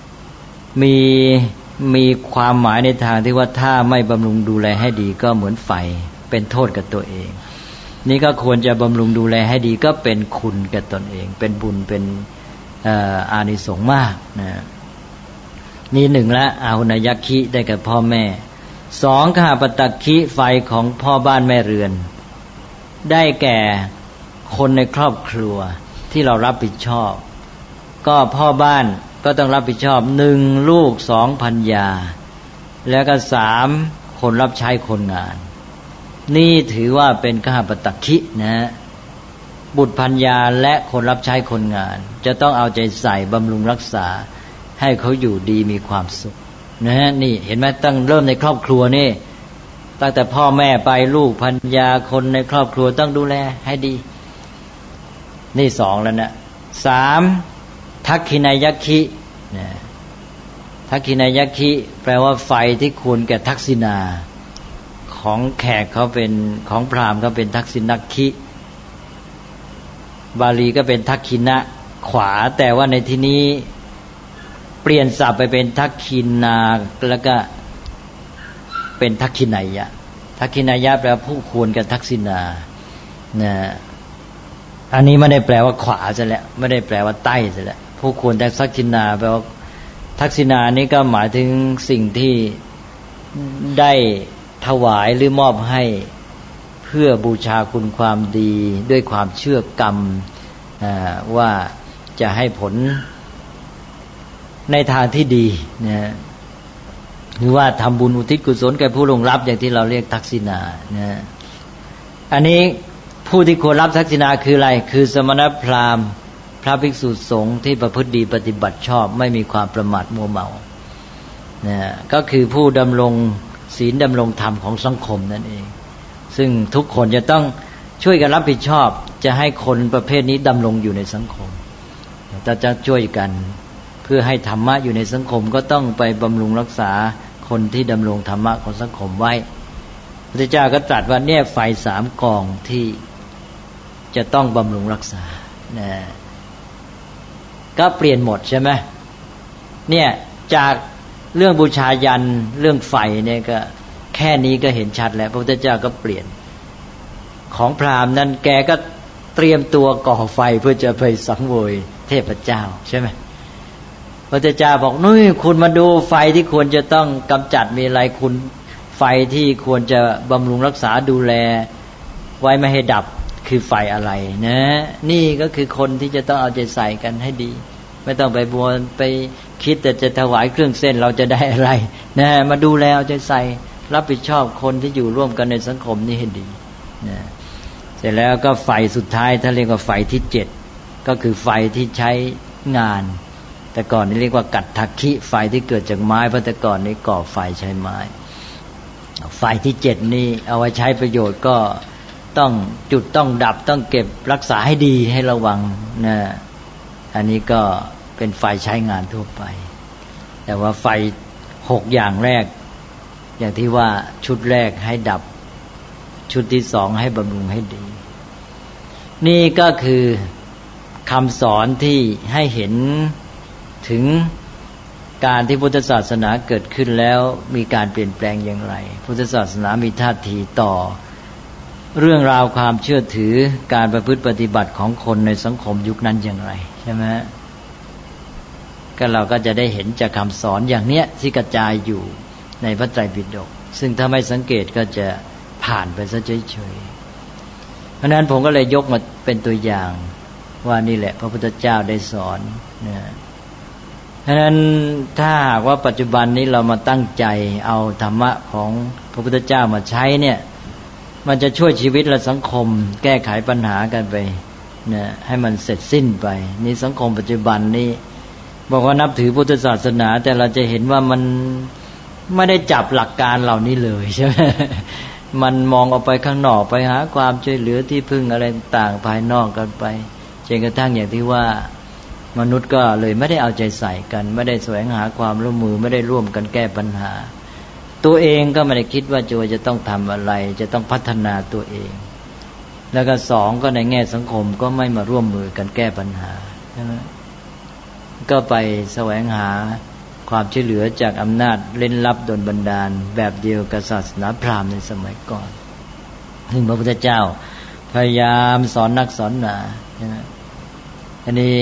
มีความหมายในทางที่ว่าถ้าไม่บำรุงดูแลให้ดีก็เหมือนไฟเป็นโทษกับตัวเองนี่ก็ควรจะบำรุงดูแลให้ดีก็เป็นคุณแก่ตนเองเป็นบุญเป็นอานิสงส์มากนะนี่หนึ่งละอาหุนยัคคิได้กับพ่อแม่สองขหปตัคคิไฟของพ่อบ้านแม่เรือนได้แก่คนในครอบครัวที่เรารับผิดชอบก็พ่อบ้านก็ต้องรับผิดชอบ1ลูก2ภรรยาแล้วก็3คนรับใช้คนงานนี่ถือว่าเป็นขหปตัคคินะบุตรภรรยาและคนรับใช้คนงานจะต้องเอาใจใส่บำรุงรักษาให้เขาอยู่ดีมีความสุขนะนี่เห็นไหมตั้งเริ่มในครอบครัวนี่ตั้งแต่พ่อแม่ไปลูกภรรยาคนในครอบครัวต้องดูแลให้ดีนี่2แล้วนะ3ทักขินายัคคินะทักขินายัคคิแปลว่าไฟที่ควรแก่ทักษิณาของแขกเขาเป็นของพราหมณ์เขาเป็นทักษิณัคคิบาลีก็เป็นทักขินะขวาแต่ว่าในที่นี้เปลี่ยนศัพท์ไปเป็นทักขินาแล้วก็เป็นทักขินายะทักขินายะแปลว่าผู้ควรกับทักษิณานะอันนี้ไม่ได้แปลว่าขวาซะแล้วไม่ได้แปลว่าใต้ซะแล้วผู้ควรแต่ทักษิณาแปลว่าทักษิณานี้ก็หมายถึงสิ่งที่ได้ถวายหรือมอบให้เพื่อบูชาคุณความดีด้วยความเชื่อกรรมว่าจะให้ผลในทางที่ดีนะหรือว่าทำบุญอุทิศกุศลแก่ผู้ล่วงลับอย่างที่เราเรียกทักษิณานะอันนี้ผู้ที่ควรรับทักษิณาคืออะไรคือสมณพราหมณ์พระภิกษุสงฆ์ที่ประพฤติดีปฏิบัติชอบไม่มีความประมาทมัวเมานะก็คือผู้ดำรงศีลดำรงธรรมของสังคมนั่นเองซึ่งทุกคนจะต้องช่วยกันรับผิดชอบจะให้คนประเภทนี้ดำรงอยู่ในสังคมจะช่วยกันเพื่อให้ธรรมะอยู่ในสังคมก็ต้องไปบำรุงรักษาคนที่ดำรงธรรมะของสังคมไว้พระพุทธเจ้าก็ตรัสว่าเนี่ยไฟ3กองที่จะต้องบำรุงรักษานะก็เปลี่ยนหมดใช่ไหมเนี่ยจากเรื่องบูชายัญเรื่องไฟเนี่ยก็แค่นี้ก็เห็นชัดแล้วพระพุทธเจ้าก็เปลี่ยนของพราหมณ์นั้นแกก็เตรียมตัวก่อไฟเพื่อจะไปสังเวยเทพเจ้าใช่ไหมพระพุทธเจ้าบอกนู่นคุณมาดูไฟที่ควรจะต้องกำจัดมีอะไรคุณไฟที่ควรจะบำรุงรักษาดูแลไว้ไม่ให้ดับคือไฟอะไรนะนี่ก็คือคนที่จะต้องเอาใจใส่กันให้ดีไม่ต้องไปบัวไปคิดแต่จะถวายเครื่องเส้นเราจะได้อะไรนะมาดูแลเอาใจใส่รับผิดชอบคนที่อยู่ร่วมกันในสังคมนี้ให้ดีนะเสร็จแล้วก็ไฟสุดท้ายถ้าเรียกว่าไฟที่7ก็คือไฟที่ใช้งานแต่ก่อนนี่เรียกว่ากัตถัคคิไฟที่เกิดจากไม้เพราะแต่ก่อนนี้ก่อไฟใช้ไม้ไฟที่7นี่เอาไว้ใช้ประโยชน์ก็ต้องจุดต้องดับต้องเก็บรักษาให้ดีให้ระวังนะอันนี้ก็เป็นไฟใช้งานทั่วไปแต่ว่าไฟ6อย่างแรกอย่างที่ว่าชุดแรกให้ดับชุดที่2ให้บำรุงให้ดีนี่ก็คือคำสอนที่ให้เห็นถึงการที่พุทธศาสนาเกิดขึ้นแล้วมีการเปลี่ยนแปลงอย่างไรพุทธศาสนามีท่าทีต่อเรื่องราวความเชื่อถือการประพฤติปฏิบัติของคนในสังคมยุคนั้นอย่างไรใช่ไหมก็เราก็จะได้เห็นจากคำสอนอย่างเนี้ยที่กระจายอยู่ในพระไตรปิฎกซึ่งถ้าไม่สังเกตก็จะผ่านไปซะเฉยๆเพราะนั้นผมก็เลยยกมาเป็นตัวอย่างว่านี่แหละพระพุทธเจ้าได้สอนนะเพราะนั้นถ้าหากว่าปัจจุบันนี้เรามาตั้งใจเอาธรรมะของพระพุทธเจ้ามาใช้เนี่ยมันจะช่วยชีวิตและสังคมแก้ไขปัญหากันไปนะให้มันเสร็จสิ้นไปนี่สังคมปัจจุบันนี้บอกว่านับถือพุทธศาสนาแต่เราจะเห็นว่ามันไม่ได้จับหลักการเหล่านี้เลยใช่ไหมมันมองออกไปข้างนอกไปหาความช่วยเหลือที่พึ่งอะไรต่างภายนอกกันไปจนกระทั่งอย่างที่ว่ามนุษย์ก็เลยไม่ได้เอาใจใส่กันไม่ได้แสวงหาความร่วมมือไม่ได้ร่วมกันแก้ปัญหาตัวเองก็ไม่ได้คิดว่าจะต้องทำอะไรจะต้องพัฒนาตัวเองแล้วก็สองก็ในแง่สังคมก็ไม่มาร่วมมือกันแก้ปัญหาใช่ไหมก็ไปแสวงหาความช่วยเหลือจากอำนาจเล่นลับดลบันดาลแบบเดียวกับศาสนาพราหมณ์ในสมัยก่อนซึ่งพระพุทธเจ้าพยายามสอนนักสอนหนาใช่ไหมอันนี้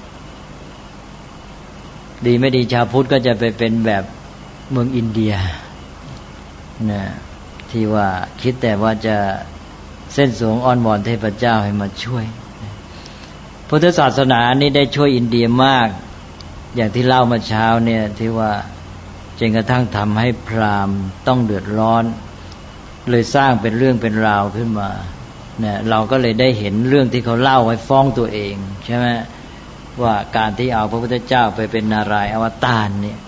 ดีไม่ดีชาวพุทธก็จะไปเป็นแบบเมืองอินเดียนะที่ว่าคิดแต่ว่าจะเส้นสวงอ้อนวอนเทพเจ้าให้มาช่วยพุทธศาสนานี้ได้ช่วยอินเดียมากอย่างที่เล่ามาเช้าเนี่ยที่ว่าจนกระทั่งทำให้พราหมณ์ต้องเดือดร้อนเลยสร้างเป็นเรื่องเป็นราวขึ้นมาเนี่ยเราก็เลยได้เห็นเรื่องที่เขาเล่าไว้ฟ้องตัวเองใช่ไหมว่าการที่เอาพระพุทธเจ้าไปเป็นนารายณ์อวตารเนี่ย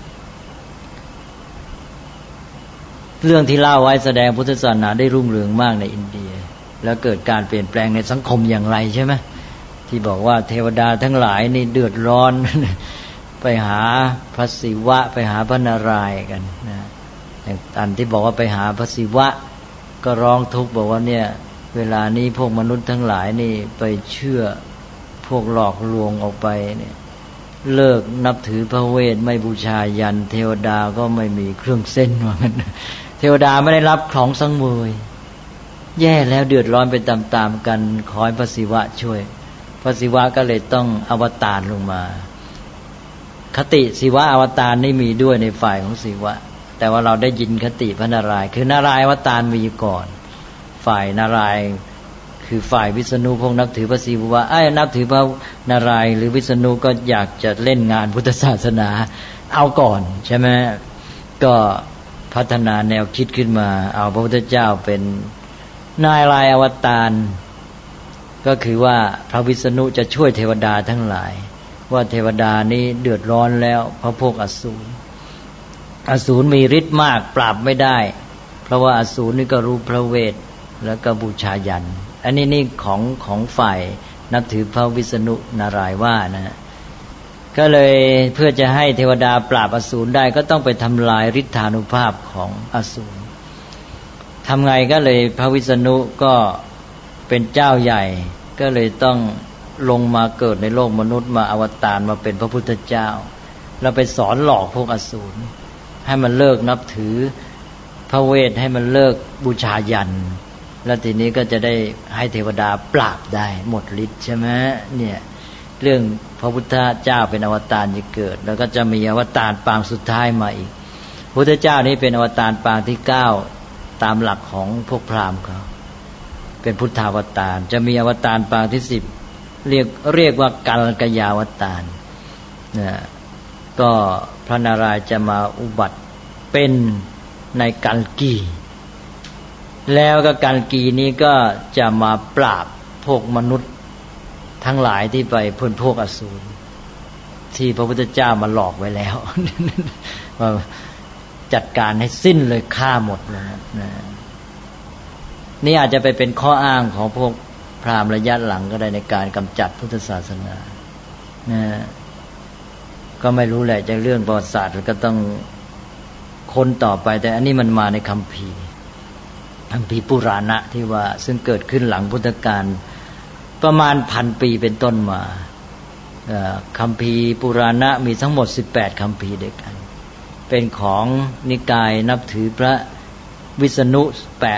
เรื่องที่เล่าไว้แสดงพุทธศาสนาได้รุ่งเรืองมากในอินเดียแล้วเกิดการเปลี่ยนแปลงในสังคมอย่างไรใช่ไหมที่บอกว่าเทวดาทั้งหลายนี่เดือดร้อน ไปหาพระศิวะไปหาพระนารายณ์กันนะอย่างอันที่บอกว่าไปหาพระศิวะก็ร้องทุกข์บอกว่าเนี่ยเวลานี้พวกมนุษย์ทั้งหลายนี่ไปเชื่อพวกหลอกลวงออกไปเนี่ยเลิกนับถือพระเวทไม่บูชายันเทวดาก็ไม่มีเครื่องเส้นว่างั้นเทวดาไม่ได้รับของสังเวยแย่แล้วเดือดร้อนไปตามๆกันขอให้พระศิวะช่วยพระศิวะก็เลยต้องอวตารลงมาคติศิวะอวตารนี่มีด้วยในฝ่ายของศิวะแต่ว่าเราได้ยินคติพระนารายณ์คือนารายณ์อวตารมีก่อนฝ่ายนารายณ์คือฝ่ายวิษณุพวกนับถือพระศิวะนับถือพระนารายณ์หรือวิษณุก็อยากจะเล่นงานพุทธศาสนาเอาก่อนใช่ไหมก็พัฒนาแนวคิดขึ้นมาเอาพระพุทธเจ้าเป็นนารายณ์อวตารก็คือว่าพระวิษณุจะช่วยเทวดาทั้งหลายว่าเทวดานี้เดือดร้อนแล้วเพราะพวกอสูรมีฤทธิ์มากปราบไม่ได้เพราะว่าอสูรนี่ก็รู้พระเวทแล้วก็บูชายันอันนี้นี่ของฝ่ายนับถือพระวิษณุนารายณ์ว่านะก็เลยเพื่อจะให้เทวดาปราบอสูรได้ก็ต้องไปทำลายฤทธานุภาพของอสูรทำไงก็เลยพระวิษณุก็เป็นเจ้าใหญ่ก็เลยต้องลงมาเกิดในโลกมนุษย์มาอวตารมาเป็นพระพุทธเจ้าแล้วไปสอนหลอกพวกอสูรให้มันเลิกนับถือพระเวทให้มันเลิกบูชายันแล้วทีนี้ก็จะได้ให้เทวดาปราบได้หมดฤทธิ์ใช่ไหมเนี่ยเรื่องพระพุทธเจ้าเป็นอวตารที่เกิดแล้วก็จะมีอวตารปางสุดท้ายมาอีกพระพุทธเจ้านี้เป็นอวตารปางที่9ตามหลักของพวกพราหมณ์เขาเป็นพุทธาวตารจะมีอวตารปางที่10เรียกว่ากัลกยาวตารนะก็พระนารายณ์จะมาอุบัติเป็นในกัลกีแล้วก็กัลกีนี้ก็จะมาปราบพวกมนุษย์ทั้งหลายที่ไปพ้นพวกอสูรที่พระพุทธเจ้ามาหลอกไว้แล้ว ว่าจัดการให้สิ้นเลยฆ่าหมดเลยนะนี่อาจจะไปเป็นข้ออ้างของพวกพราหมณ์ระยะหลังก็ได้ในการกำจัดพุทธศาสนานะก็ไม่รู้แหละจากเรื่องประวัติศาสตร์ก็ต้องค้นต่อไปแต่อันนี้มันมาในคัมภีร์ปุราณะที่ว่าซึ่งเกิดขึ้นหลังพุทธกาลประมาณ 1,000 ปีเป็นต้นมาคัมภีร์ปุราณะมีทั้งหมด18คัมภีร์ด้วยกันเป็นของนิกายนับถือพระวิษณุ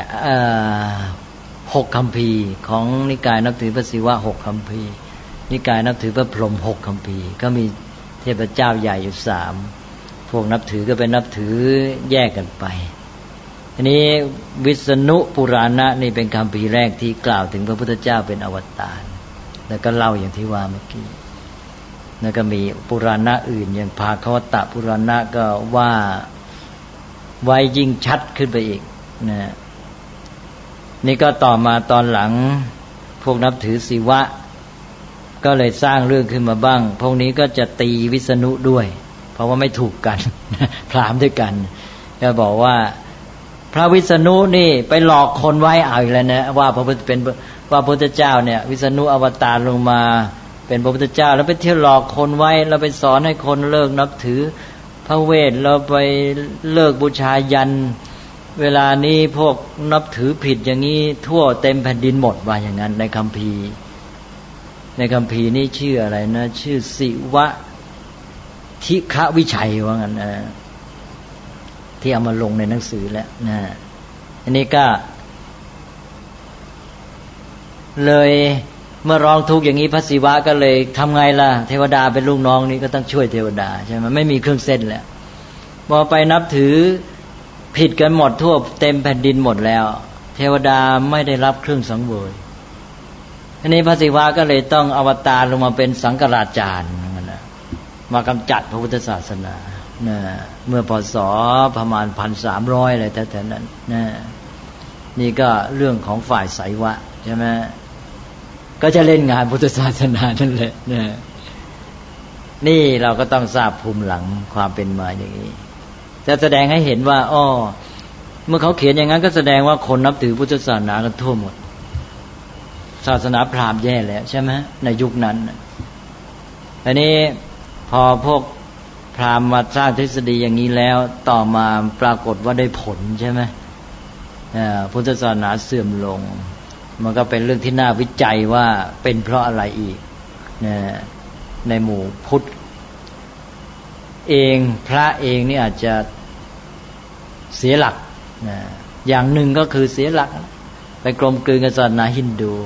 6คัมภีร์ของนิกายนับถือพระศิวะ6คัมภีร์นิกายนับถือพระพรหม6คัมภีร์ก็มีเทพเจ้าใหญ่อยู่3พวกนับถือก็เป็นนับถือแยกกันไปทีนี้วิษณุปุราณะนี่เป็นคัมภีร์แรกที่กล่าวถึงพระพุทธเจ้าเป็นอวตารแล้วก็เล่าอย่างที่ว่าเมื่อกี้แล้วก็มีปุราณะอื่นอย่างภาควตปุราณะก็ว่าไว้ยิ่งชัดขึ้นไปอีกนะนี่ก็ต่อมาตอนหลังพวกนับถือศิวะก็เลยสร้างเรื่องขึ้นมาบ้างพวกนี้ก็จะตีวิษณุด้วยเพราะว่าไม่ถูกกันพราหมณ์ด้วยกันก็บอกว่าพระวิษณุนี่ไปหลอกคนไว้เอาอีกแล้วนะว่าพระพุทธเจ้าเนี่ยวิษณุอวตารลงมาเป็นพระพุทธเจ้าแล้วไปเที่ยวหลอกคนไว้แล้วไปสอนให้คนเลิกนับถือพระเวทแล้วไปเลิกบูชายันเวลานี้พวกนับถือผิดอย่างนี้ทั่วเต็มแผ่นดินหมดว่าอย่างนั้นในคัมภีร์นี่ชื่ออะไรนะชื่อสิวะทิฆวิชัยว่างั้นนะที่เอามาลงในหนังสือแล้วนะอันนี้ก็เลยเมื่อร้องทุกข์อย่างนี้พระศิวะก็เลยทำไงล่ะเทวดาเป็นลูกน้องนี่ก็ต้องช่วยเทวดาใช่ไหมไม่มีเครื่องเส้นแล้วพอไปนับถือผิดกันหมดทั่วเต็มแผ่นดินหมดแล้วเทวดาไม่ได้รับเครื่องสังเวยอันนี้พระศิวะก็เลยต้องอวตารลงมาเป็นสังฆราชามากำจัดพระพุทธศาสนาเมื่อพศประมาณ 1,300 อะไรแถวๆนั้นนี่ก็เรื่องของฝ่ายไสยวะใช่ไหมก็จะเล่นงานพุทธศาสนานั่นแหละนี่เราก็ต้องทราบภูมิหลังความเป็นมาอย่างนี้จะแสดงให้เห็นว่าอ้อเมื่อเขาเขียนอย่างนั้นก็แสดงว่าคนนับถือพุทธศาสนากันทั่วหมดศาสนาพราหมณ์แย่แล้วใช่ไหมในยุคนั้นอันนี้พอพวกพราหมณ์มาสร้างทฤษฎีอย่างนี้แล้วต่อมาปรากฏว่าได้ผลใช่ไหมพุทธศาสนาเสื่อมลงมันก็เป็นเรื่องที่น่าวิจัยว่าเป็นเพราะอะไรอีกในหมู่พุทธเองพระเองนี่อาจจะเสียหลักอย่างหนึ่งก็คือเสียหลักไปกลมกลืนกับศาสนาฮินดู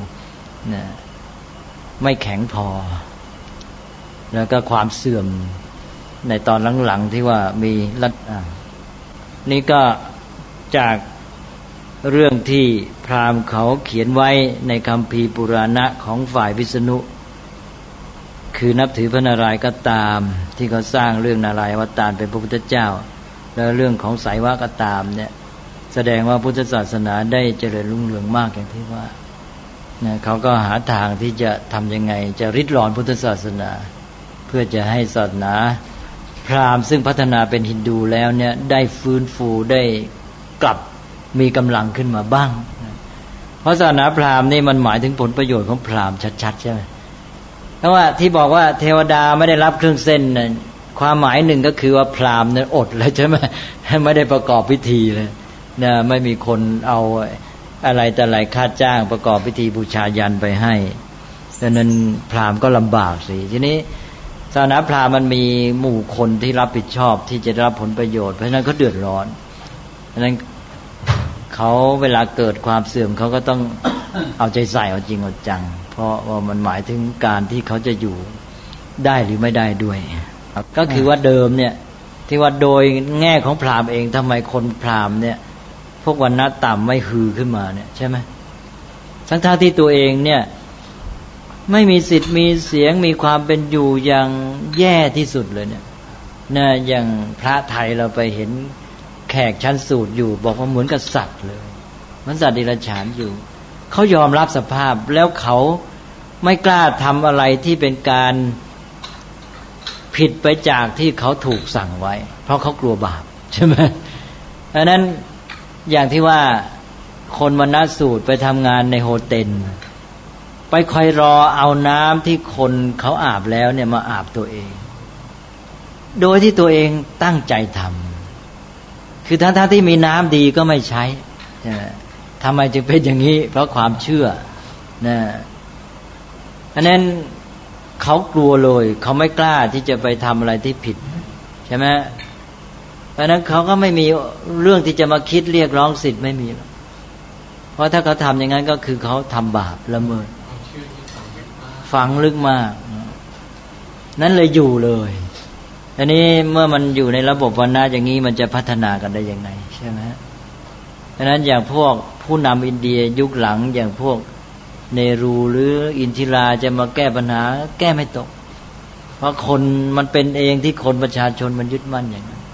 ไม่แข็งพอแล้วก็ความเสื่อมในตอนหลังๆที่ว่ามีรัฐนี่ก็จากเรื่องที่พราหมณ์เขาเขียนไว้ในคัมภีร์ปุราณะของฝ่ายวิษณุคือนับถือพระนารายณ์ก็ตามที่เขาสร้างเรื่องนารายณ์อวตารเป็นพระพุทธเจ้าแล้วเรื่องของไสยวะก็ตามเนี่ยแสดงว่าพุทธศาสนาได้เจริญรุ่งเรืองมากอย่างที่ว่าเขาก็หาทางที่จะทำยังไงจะริดรอนพุทธศาสนาเพื่อจะให้ศาสนาพราหมณ์ซึ่งพัฒนาเป็นฮินดูแล้วเนี่ยได้ฟื้นฟูได้กลับมีกำลังขึ้นมาบ้างเพราะศาสนาพราหมณ์นี่มันหมายถึงผลประโยชน์ของพราหมณ์ชัดๆใช่ไหมเพราะว่าที่บอกว่าเทวดาไม่ได้รับเครื่องเส้นน่ะความหมายหนึ่งก็คือว่าพราหมณ์เนี่ยอดแล้วใช่ไหมไม่ได้ประกอบพิธีเลยนะไม่มีคนเอาอะไรแต่อะไรค่าจ้างประกอบพิธีบูชายันไปให้ดังนั้นพราหมณ์ก็ลำบากสิทีนี้ศาสนาพราหมณ์มันมีหมู่คนที่รับผิดชอบที่จะได้รับผลประโยชน์เพราะฉะนั้นเขาเดือดร้อนเพราะฉะนั้นเขาเวลาเกิดความเสื่อมเขาก็ต้องเอาใจใส่เอาจริงเอาจังเพราะว่ามันหมายถึงการที่เขาจะอยู่ได้หรือไม่ได้ด้วยก็คือว่าเดิมเนี่ยที่ว่าโดยแง่ของพราหมณ์เองทำไมคนพราหมณ์เนี่ยพวกวรรณะต่ำไม่ฮือขึ้นมาเนี่ยใช่ไหมทั้งที่ตัวเองเนี่ยไม่มีสิทธิ์มีเสียงมีความเป็นอยู่อย่างแย่ที่สุดเลยเนี่ยนะอย่างพระไทยเราไปเห็นแขกชั้นสูตรอยู่บอกว่าเหมือนกับสัตว์เลยเหมือนสัตว์เดรัจฉานอยู่เขายอมรับสภาพแล้วเขาไม่กล้าทำอะไรที่เป็นการผิดไปจากที่เขาถูกสั่งไว้เพราะเขากลัวบาปใช่ไหมเพราะนั้นอย่างที่ว่าคนวรรณสูตรไปทำงานในโฮเทลไปคอยรอเอาน้ำที่คนเขาอาบแล้วเนี่ยมาอาบตัวเองโดยที่ตัวเองตั้งใจทำคือทั้งที่มีน้ำดีก็ไม่ใช้ทำไมจึงเป็นอย่างนี้เพราะความเชื่อนะอันนั้นเขากลัวเลยเขาไม่กล้าที่จะไปทำอะไรที่ผิดใช่ไหมเพราะนั้นเขาก็ไม่มีเรื่องที่จะมาคิดเรียกร้องสิทธิ์ไม่มีหรอกเพราะถ้าเขาทำอย่างนั้นก็คือเขาทำบาปละเมิดฝังลึกมากนั้นเลยอยู่เลยอันนี้เมื่อมันอยู่ในระบบวรรณะอย่างนี้มันจะพัฒนากันได้ยังไงใช่ไหมดังนั้นอย่างพวกผู้นำอินเดียยุคหลังอย่างพวกเนรูหรืออินทิราจะมาแก้ปัญหาแก้ไม่ตกเพราะคนมันเป็นเองที่คนประชาชนมันยึดมั่นอย่างนั้น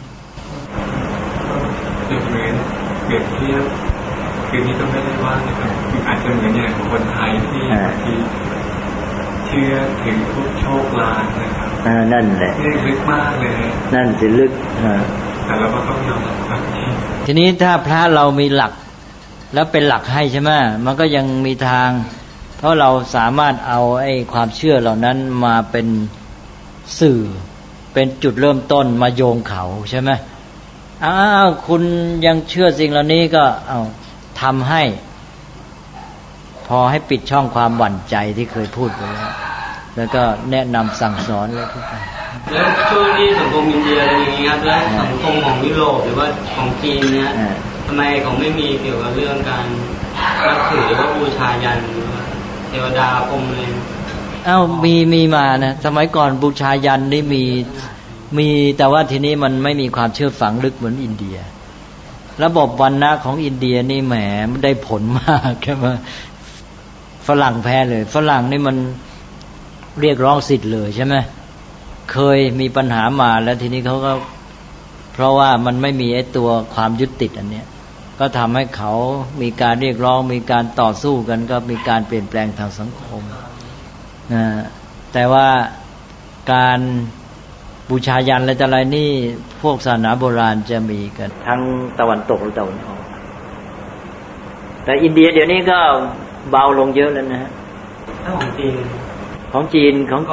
เปรียบเทียบคือนี่ก็ไม่ได้ว่านะครับคืออาจจะเหมือนอย่างคนไทยที่เชื่อถึงพวกโชคลางนะครับนั่นแหละลึกมากเลยนั่นสิลึกแต่เราก็ต้องยอมรับที่ทีนี้ถ้าพระเรามีหลักแล้วเป็นหลักให้ใช่ไหมมันก็ยังมีทางเพราะเราสามารถเอาไอ้ความเชื่อเหล่านั้นมาเป็นสื่อเป็นจุดเริ่มต้นมาโยงเขาใช่ไหมคุณยังเชื่อสิ่งเหล่านี้ก็เอาทำให้พอให้ปิดช่องความหวั่นใจที่เคยพูดไปแล้วก็แนะนำสั่งสอนอะไรทุกอย่างแล้วช่วงที่สังคมอินเดียอะไรอย่างนี้ครับและสังคมของยุโรปหรือว่าของจีนเนี่ยทำไมเขาไม่มีเกี่ยวกับเรื่องการนับถือหรือว่าบูชายันหรือว่าเทวดาพรหมเลยมีมานะสมัยก่อนบูชายันนี่มีแต่ว่าทีนี้มันไม่มีความเชื่อฝังลึกเหมือนอินเดียระบบวรรณะของอินเดียนี่แหมได้ผลมากใช่ไหมฝรั่งแพ้เลยฝรั่งนี่มันเรียกร้องสิทธิ์เลยใช่ไหมเคยมีปัญหามาแล้วทีนี้เขาก็เพราะว่ามันไม่มีไอ้ตัวความยึดติดอันเนี้ยก็ทำให้เขามีการเรียกร้องมีการต่อสู้กันก็มีการเปลี่ยนแปลงทางสังคมแต่ว่าการบูชายันอะไรนี่พวกศาสนาโบราณจะมีกันทั้งตะวันตกหรือตะวันออกแต่อินเดียเดี๋ยวนี้ก็เบาลงเยอะแล้วนะฮะของจีนของจีน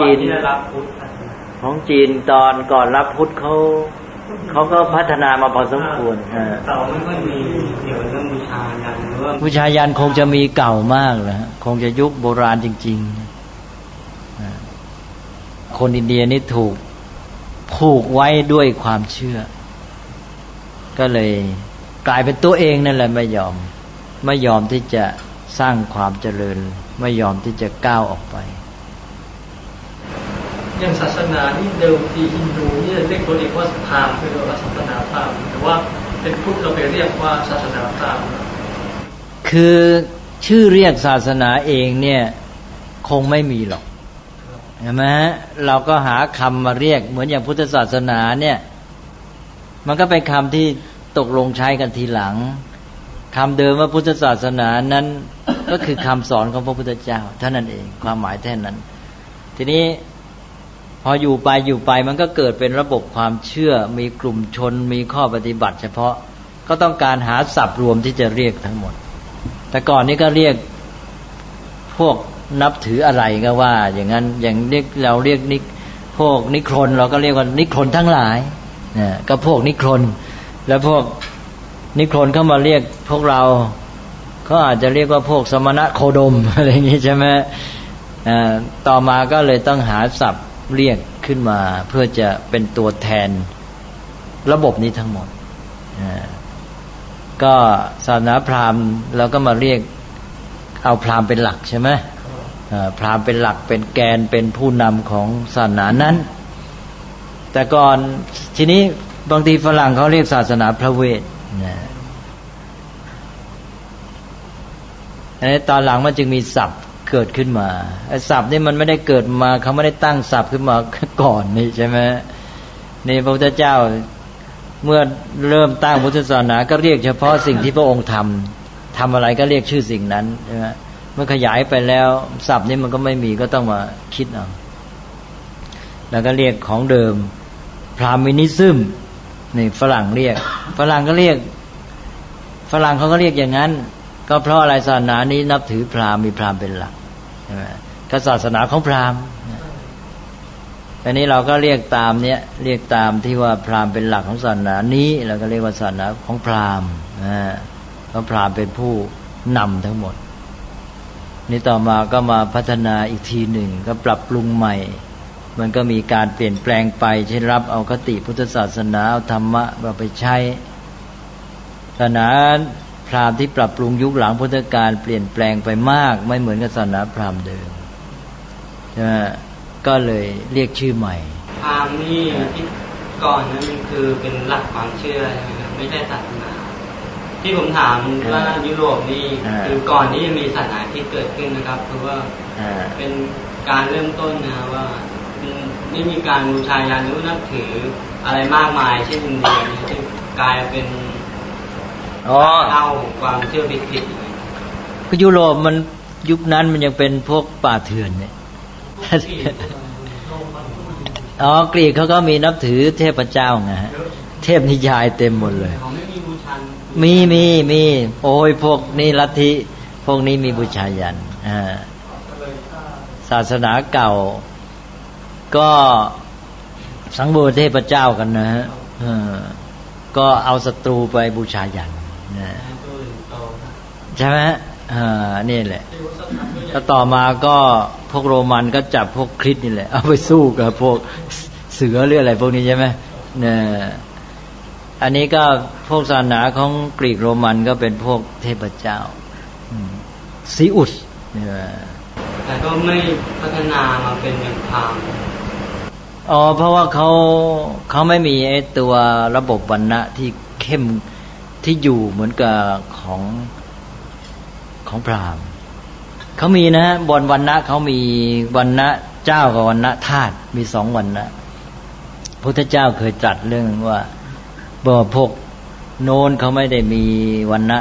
ตอนก่อนรับพุทธเขาก็พัฒนามาพอสมควรแต่ไม่ค่อยมีเกี่ยวกับเรื่องบูชายันหรือว่าบูชายันคงจะมีเก่ามากแหละคงจะยุคโบราณจริงๆคนอินเดียนี่ถูกผูกไว้ด้วยความเชื่อก็เลยกลายเป็นตัวเองนั่นแหละไม่ยอมที่จะสร้างความเจริญไม่ยอมที่จะก้าวออกไปอย่างศาสนาที่เดิมทีฮินดูนี่เรียกตัวเองว่าพราหมณ์คือว่าศาสนาพราหมณ์แต่ว่าเป็นพุทธเราไปเรียกว่าศาสนาพราหมณ์คือชื่อเรียกศาสนาเองเนี่ยคงไม่มีหรอกใช่ไหมเราก็หาคำมาเรียกเหมือนอย่างพุทธศาสนาเนี่ยมันก็เป็นคำที่ตกลงใช้กันทีหลังคำเดิมว่าพุทธศาสนานั้นก็คือคำสอนของพระพุทธเจ้าเท่านั้นเองความหมายแค่นั้นทีนี้พออยู่ไปมันก็เกิดเป็นระบบความเชื่อมีกลุ่มชนมีข้อปฏิบัติเฉพาะก็ต้องการหาศัพท์รวมที่จะเรียกทั้งหมดแต่ก่อนนี้ก็เรียกพวกนับถืออะไรก็ว่าอย่างนั้นอย่างเราเรียกพวกนิครนเราก็เรียกว่านิครนทั้งหลายก็พวกนิครนแล้วพวกนิครนเข้ามาเรียกพวกเราเขาอาจจะเรียกว่าพวกสมณะโคดมอะไรอย่างนี้ใช่ไหมต่อมาก็เลยต้องหาศัพท์เรียกขึ้นมาเพื่อจะเป็นตัวแทนระบบนี้ทั้งหมดก็ศาสนาพราหมณ์เราก็มาเรียกเอาพราหมณ์เป็นหลักใช่ไหมพราหมณ์เป็นหลักเป็นแกนเป็นผู้นำของศาสนานั้นแต่ก่อนทีนี้บางทีฝรั่งเขาเรียกศาสนาพระเวทตอนหลังมันจึงมีศัพท์เกิดขึ้นมาไอ้ศัพท์นี่มันไม่ได้เกิดมาเขาไม่ได้ตั้งศัพท์ขึ้นมาก่อนนี่ใช่ไหมนี่พระพุทธเจ้าเมื่อเริ่มตั้งพุทธศาสนาก็เรียกเฉพาะสิ่งที่พระองค์ทำอะไรก็เรียกชื่อสิ่งนั้นใช่ไหมเมื่อขยายไปแล้วศัพท์นี้มันก็ไม่มีก็ต้องมาคิดเอาแล้วก็เรียกของเดิมพราหมินิซึมนี่ฝรั่งเรียกฝรั่งเขาก็เรียกอย่างนั้นก็เพราะอะไรศาสนานี้นับถือพราหมณ์มีพราหมณ์เป็นหลักใช่ไหมก็ศาสนาของพราหมณ์อันนี้เราก็เรียกตามเรียกตามที่ว่าพราหมณ์เป็นหลักของศาสนานี้เราก็เรียกว่าศาสนาของพราหมณ์เพราะพราหมณ์เป็นผู้นำทั้งหมดนี่ต่อมาก็มาพัฒนาอีกทีหนึ่งก็ปรับปรุงใหม่มันก็มีการเปลี่ยนแปลงไปเช่นรับเอาคติพุทธศาสนาเอาธรรมะมาไปใช้ศาสนาพราหมณ์ที่ปรับปรุงยุคหลังพุทธกาลเปลี่ยนแปลงไปมากไม่เหมือนกับศาสนาพราหมณ์เดิมใช่ไหมก็เลยเรียกชื่อใหม่พราหมณ์นี่ที่ก่อนนั้นคือเป็นหลักความเชื่อใช่ไหมครับไม่ใช่ศาสนาที่ผมถามว่ายุโรปนี่คือก่อนที่จะมีศาสนาที่เกิดขึ้นนะครับคือว่าเป็นการเริ่มต้นนะว่าไม่มีการบูชายันหรือนับถืออะไรมากมายเช่นอินเดียที่กลายเป็นเอาความเชื่อผิดๆก็ยุโรปมันยุคนั้นมันยังเป็นพวกป่าเถื่อนเนี่ยกรีกเขาก็มีนับถือเทพเจ้าไงเทพนิยายเต็มหมดเลยเขาไม่มีบูชามีโอ้ยพวกนี้ลัทธิพวกนี้มีบูชายัญศาสนาเก่าก็สังเวยเทพเจ้ากันนะฮะก็เอาศัตรูไปบูชายัญนะใช่ไหมนี่แหละแล้วต่อมาก็พวกโรมันก็จับพวกคริสต์นี่แหละเอาไปสู้กับพวกเสือหรืออะไรพวกนี้ใช่ไหมเนี่ยอันนี้ก็พวกศาสนาของกรีกโรมันก็เป็นพวกเทพเจ้าซีอุสเนี่ยแต่ก็ไม่พัฒนามาเป็นอย่างพราหมณ์เพราะว่าเขาไม่มีไอ้ตัวระบบวรรณะที่เข้มที่อยู่เหมือนกับของพราหมณ์เขามีนะบนวรรณะเขามีวรรณะเจ้ากับวรรณะทาสมี2วรรณะพุทธเจ้าเคยตรัสเรื่องว่าพวกโน้นเขาไม่ได้มีวรรณะ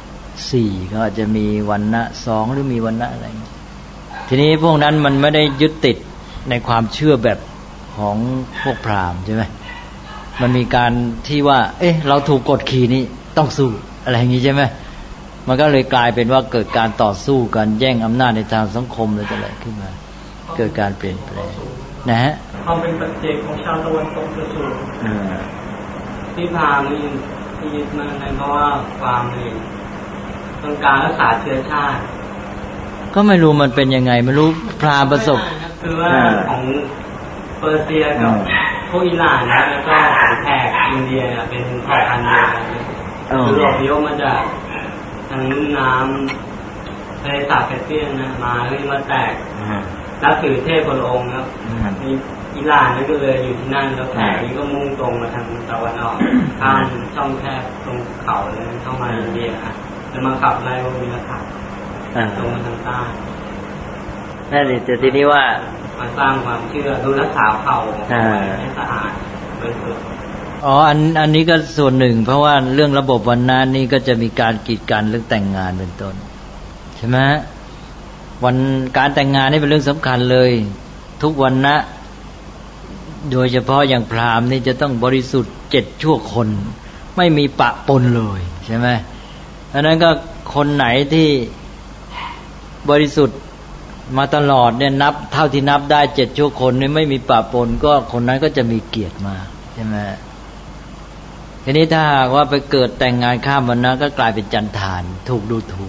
4เขาอาจจะมีวรรณะ2หรือมีวรรณะอะไรทีนี้พวกนั้นมันไม่ได้ยึดติดในความเชื่อแบบของพวกพราหมณ์ใช่ไหมมันมีการที่ว่าเราถูกกดขี่นี่ต้องสู้อะไรอย่างนี้ใช่ไหมมันก็เลยกลายเป็นว่าเกิดการต่อสู้กันแย่งอำนาจในทางสังคมเลยอะไรขึ้นมาเกิดการเปลี่ยนแปลงนะฮะความเป็นปัจเจกของชาวตะวันตกจะสูงที่พราหมณ์นี่ที่ยึดมาในเพราะว่าพราหมณ์นี่ต้องการรักษาเชื้อชาติก็ไม่รู้มันเป็นยังไงไม่รู้พราหมณ์ประสบคือว่าของเปอร์เซียกับพวกอิหร่านนะแล้วก็ของแขกอินเดียเป็นเผ่าพันธุ์เดียวกันคืออพยพมาจากทางลุ่มน้ำทะเลสาบแคสเปียนนะมาเรื่อยมาแตกนับถือเทพคนองค์ครับนี่อิหร่านนี่ก็เลยอยู่ที่นั่นแล้วแขกนี้ก็มุ่งตรงมาทางตะวันออกข้ามช่องแคบตรงเขาเลยเข้ามาอินเดียแล้วมาขับไล่พวกนี้นะครับตรงมาทางใต้นั่นแหละแต่ทีนี้ว่ามาสร้างความเชื่อดูรักษาเผ่าให้สะอาดบริสุทธิ์อันนี้ก็ส่วนหนึ่งเพราะว่าเรื่องระบบวรรณะนี่ก็จะมีการกีดกันเรื่องแต่งงานเป็นต้นใช่ไหมวันการแต่งงานนี่เป็นเรื่องสำคัญเลยทุกวรรณะโดยเฉพาะอย่างพราหมณ์นี่จะต้องบริสุทธิ์7ชั่วคนไม่มีปะปนเลยใช่ไหมอันนั้นก็คนไหนที่บริสุทธิ์มาตลอดเนี่ยนับเท่าที่นับได้7ชั่วคนนี่ไม่มีปะปนก็คนนั้นก็จะมีเกียรติมากใช่ไหมทีนี้ถ้าว่าไปเกิดแต่งงานข้ามวรรณะก็กลายเป็นจันทานถูกดูถูก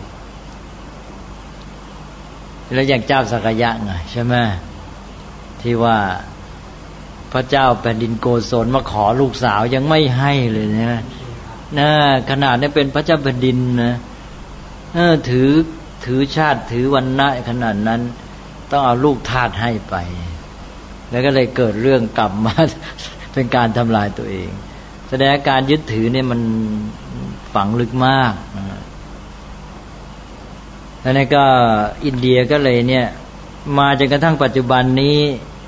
แล้วอย่างเจ้าสักยะไงใช่ไหมที่ว่าพระเจ้าแผ่นดินโกศลมาขอลูกสาวยังไม่ให้เลยนะขนาดนี้เป็นพระเจ้าแผ่นดินนะถือชาติถือวรรณะขนาดนั้นต้องเอาลูกทาสให้ไปแล้วก็เลยเกิดเรื่องกลับมาเป็นการทำลายตัวเองแสดงการยึดถือเนี่ยมันฝังลึกมากแล้วนี่ก็อินเดียก็เลยเนี่ยมาจนกระทั่งปัจจุบันนี้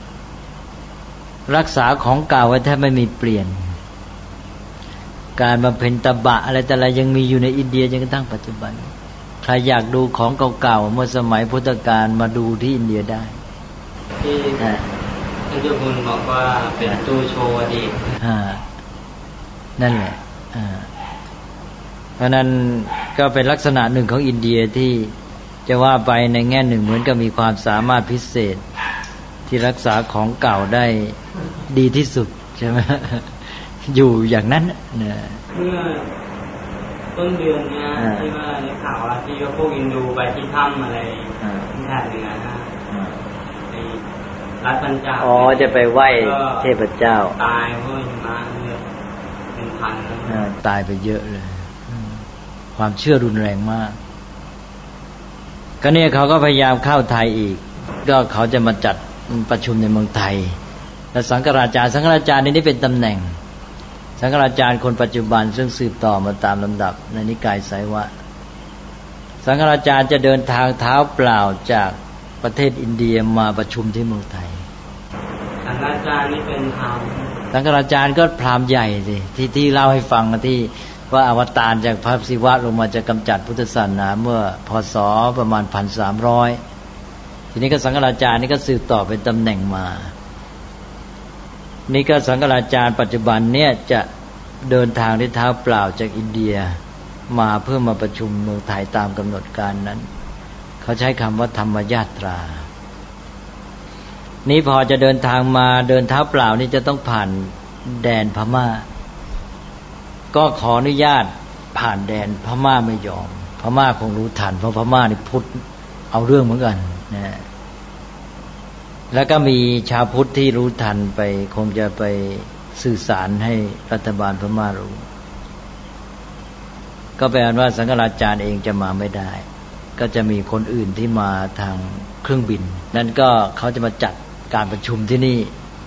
รักษาของเก่าไว้แทบไม่มีเปลี่ยนการบำเพ็ญตบะอะไรแต่ละยังมีอยู่ในอินเดียจนกระทั่งปัจจุบันใครอยากดูของเก่าๆเมื่อสมัยพุทธกาลมาดูที่อินเดียได้ที่ท่านเจ้าคุณบอกว่าเป็นตู้โชว์อดีตนั่นแหละเพราะนั้นก็เป็นลักษณะหนึ่งของอินเดียที่จะว่าไปในแง่หนึ่งเหมือนกับมีความสามารถพิเศษที่รักษาของเก่าได้ดีที่สุดใช่ไหมอยู่อย่างนั้นเนี่ยเมื่อต้นเดือนนี้ที่ว่าในข่าวว่าที่พวกอินดูไปที่ถ้ำอะไรที่แถบเหนือนะรัฐปัญจาบจะไปไหว้เทพเจ้าตายเพราะมาเป็นพันตายไปเยอะเลยความเชื่อรุนแรงมากก็เนี่ยเขาก็พยายามเข้าไทยอีกก็เขาจะมาจัดประชุมในเมืองไทยและสังฆราชานี่เป็นตำแหน่งสังฆราชาคนปัจจุบันซึ่งสืบต่อมาตามลำดับในนิกายไสยวะสังฆราชาจะเดินทางเท้าเปล่าจากประเทศอินเดียมาประชุมที่เมืองไทยสังฆราชานี่เป็นพราหมณ์สังฆราชาก็พราหมณ์ใหญ่สิที่เล่าให้ฟังที่ว่าอวตารจากพระศิวะลงมาจะกำจัดพุทธศาสนาเมื่อพ.ศ. ประมาณ 1,300 ทีนี้ก็สังฆราชานี่ก็สืบต่อเป็นตำแหน่งมานี่ก็สังฆราชาปัจจุบันเนี่ยจะเดินทางด้วยเท้าเปล่าจากอินเดียมาเพื่อมาประชุมเมืองไทยตามกำหนดการนั้นเขาใช้คำว่าธรรมญาตรานี้พอจะเดินทางมาเดินเท้าเปล่านี่จะต้องผ่านแดนพม่าก็ขออนุญาตผ่านแดนพม่าไม่ยอมพม่าคงรู้ทันเพราะพม่านี่พุทธเอาเรื่องเหมือนกันนะแล้วก็มีชาวพุทธที่รู้ทันไปคงจะไปสื่อสารให้รัฐบาลพม่ารู้ก็แปลว่าสังฆราชาเองจะมาไม่ได้ก็จะมีคนอื่นที่มาทางเครื่องบินนั่นก็เขาจะมาจัดการประชุมที่นี่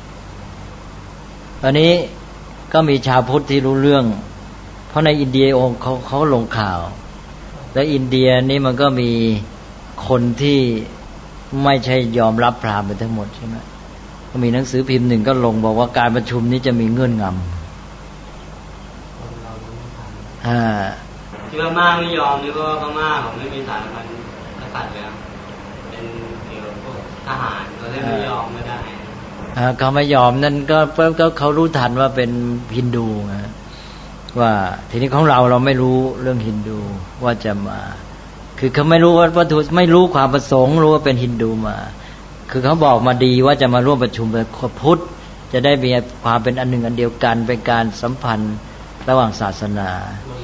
ตอนนี้ก็มีชาวพุทธที่รู้เรื่องเพราะในอินเดียองค์เขาลงข่าวและอินเดียนี่มันก็มีคนที่ไม่ใช่ยอมรับพราหมณ์ไปทั้งหมดใช่ไหมก็มีหนังสือพิมพ์หนึ่งก็ลงบอกว่าการประชุมนี้จะมีเงื่อนงำที่พม่าไม่ยอมนี่ก็พม่าเขาไม่มีสถาบันกษัตริย์แล้วเป็นเกี่ยวกับพวกทหารเขาเลยไม่ยอมไม่ได้เขาไม่ยอมนั่นก็เขารู้ทันว่าเป็นฮินดูนะว่าทีนี้ของเราไม่รู้เรื่องฮินดูว่าจะมาคือเขาไม่รู้ว่าวัตถุไม่รู้ความประสงค์รู้ว่าเป็นฮินดูมาคือเขาบอกมาดีว่าจะมาร่วมประชุมแบบพุทธจะได้มีความเป็นอันหนึ่งอันเดียวกันเป็นการสัมพันธ์ระหว่างศาสนา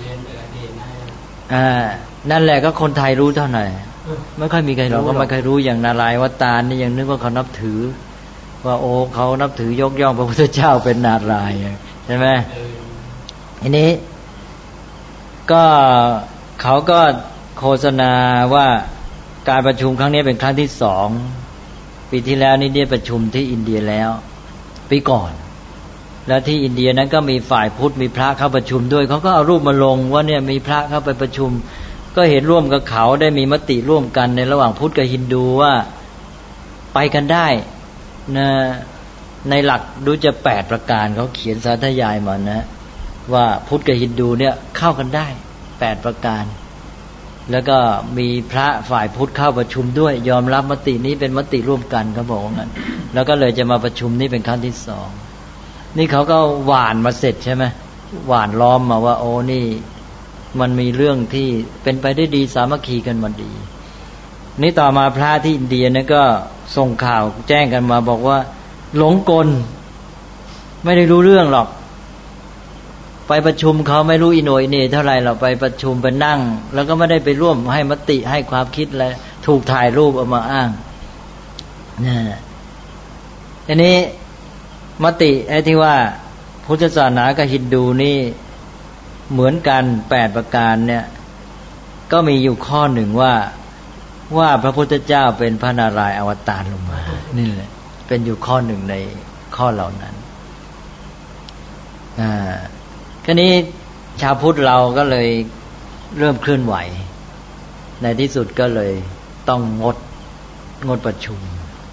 นั่นแหละก็คนไทยรู้เท่าไหร่ไม่ค่อยมีใครรู้ก็ไม่ค่อยรู้อย่างนารายณ์วัตตานี่ยังนึกว่าเขานับถือว่าโอ้เขานับถือยกย่องพระพุทธเจ้าเป็นนารายณ์ใช่ไหมทีนี้ก็เขาก็โฆษณาว่าการประชุมครั้งนี้เป็นครั้งที่2ปีที่แล้วนี่ได้ประชุมที่อินเดียแล้วปีก่อนแล้วที่อินเดียนั้นก็มีฝ่ายพุทธมีพระเข้าประชุมด้วยเขาก็เอารูปมาลงว่าเนี่ยมีพระเข้าไปประชุมก็เห็นร่วมกับเขาได้มีมติร่วมกันในระหว่างพุทธกับฮินดูว่าไปกันได้นะในหลักดูจะ8ประการเขาเขียนสาธยายมานะว่าพุทธกับฮินดูเนี่ยเข้ากันได้8ประการแล้วก็มีพระฝ่ายพุทธเข้าประชุมด้วยยอมรับมตินี้เป็นมติร่วมกันเขาบอกว่างั้นแล้วก็เลยจะมาประชุมนี้เป็นครั้งที่2นี่เขาก็หว่านมาเสร็จใช่ไหมหว่านล้อมมาว่าโอ้นี่มันมีเรื่องที่เป็นไปได้ดีสามัคคีกันมาดีนี่ต่อมาพระที่อินเดียเนี่ยก็ส่งข่าวแจ้งกันมาบอกว่าหลงกลไม่ได้รู้เรื่องหรอกไปประชุมเขาไม่รู้อิโนอิเนเท่าไหร่เราไปประชุมไปนั่งแล้วก็ไม่ได้ไปร่วมให้มติให้ความคิดอะไรถูกถ่ายรูปเอามาอ้างอันนี้มติไอ้ที่ว่าพุทธศาสนากับฮินดูนี่เหมือนกัน8ประการเนี่ยก็มีอยู่ข้อหนึ่งว่าพระพุทธเจ้าเป็นพระนารายณ์อวตารลงมานี่แหละเป็นอยู่ข้อหนึ่งในข้อเหล่านั้นคราวนี้ชาวพุทธเราก็เลยเริ่มเคลื่อนไหวในที่สุดก็เลยต้องงดประชุม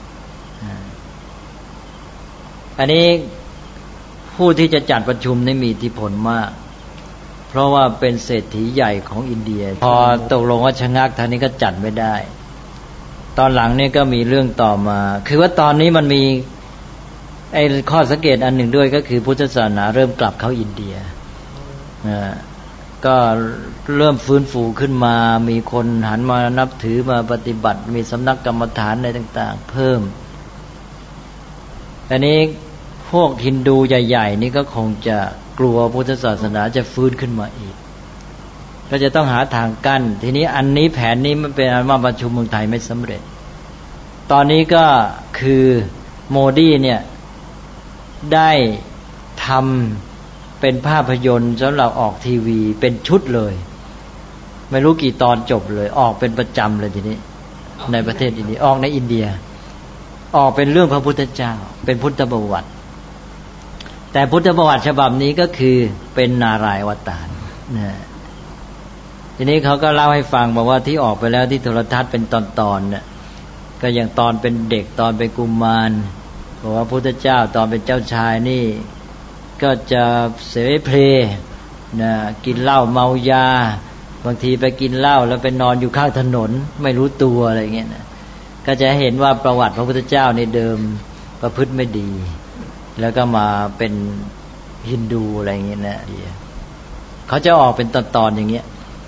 อันนี้ผู้ที่จะจัดประชุมนี่มีอิทธิพลมากเพราะว่าเป็นเศรษฐีใหญ่ของอินเดียพอตกลงว่าชะงักทางนี้ก็จัดไม่ได้ตอนหลังนี่ก็มีเรื่องต่อมาคือว่าตอนนี้มันมีไอ้ข้อสังเกตอันหนึ่งด้วยก็คือพุทธศาสนาเริ่มกลับเข้าอินเดียก็เริ่มฟื้นฟูขึ้นมามีคนหันมานับถือมาปฏิบัติมีสำนักกรรมฐานอะไรต่างๆเพิ่มอันนี้พวกฮินดูใหญ่ๆนี่ก็คงจะกลัวพุทธศาสนาจะฟื้นขึ้นมาอีกก็จะต้องหาทางกั้นทีนี้อันนี้แผนนี้มันเป็นอันว่าประชุมเมืองไทยไม่สำเร็จตอนนี้ก็คือโมดีเนี่ยได้ทำเป็นภาพยนตร์สำหรับออกทีวีเป็นชุดเลยไม่รู้กี่ตอนจบเลยออกเป็นประจำเลยทีนี้ในประเทศอินเดียออกในอินเดียออกเป็นเรื่องพระพุทธเจ้าเป็นพุทธประวัติแต่พุทธประวัติฉบับนี้ก็คือเป็นนารายณ์อวตารนะทีนี้เขาก็เล่าให้ฟังบอกว่าที่ออกไปแล้วที่โทรทัศน์เป็นตอนๆเนี่ยก็อย่างตอนเป็นเด็กตอนเป็นกุมารบอกว่าพุทธเจ้าตอนเป็นเจ้าชายนี่ก็จะเสเพลนะกินเหล้าเมายาบางทีไปกินเหล้าแล้วไปนอนอยู่ข้างถนนไม่รู้ตัวอะไรเงี้ยนะก็จะเห็นว่าประวัติพระพุทธเจ้าในเดิมประพฤติไม่ดีแล้วก็มาเป็นฮินดูอะไรเงี้ยนะเขาจะออกเป็นตอนๆอย่างเงี้ย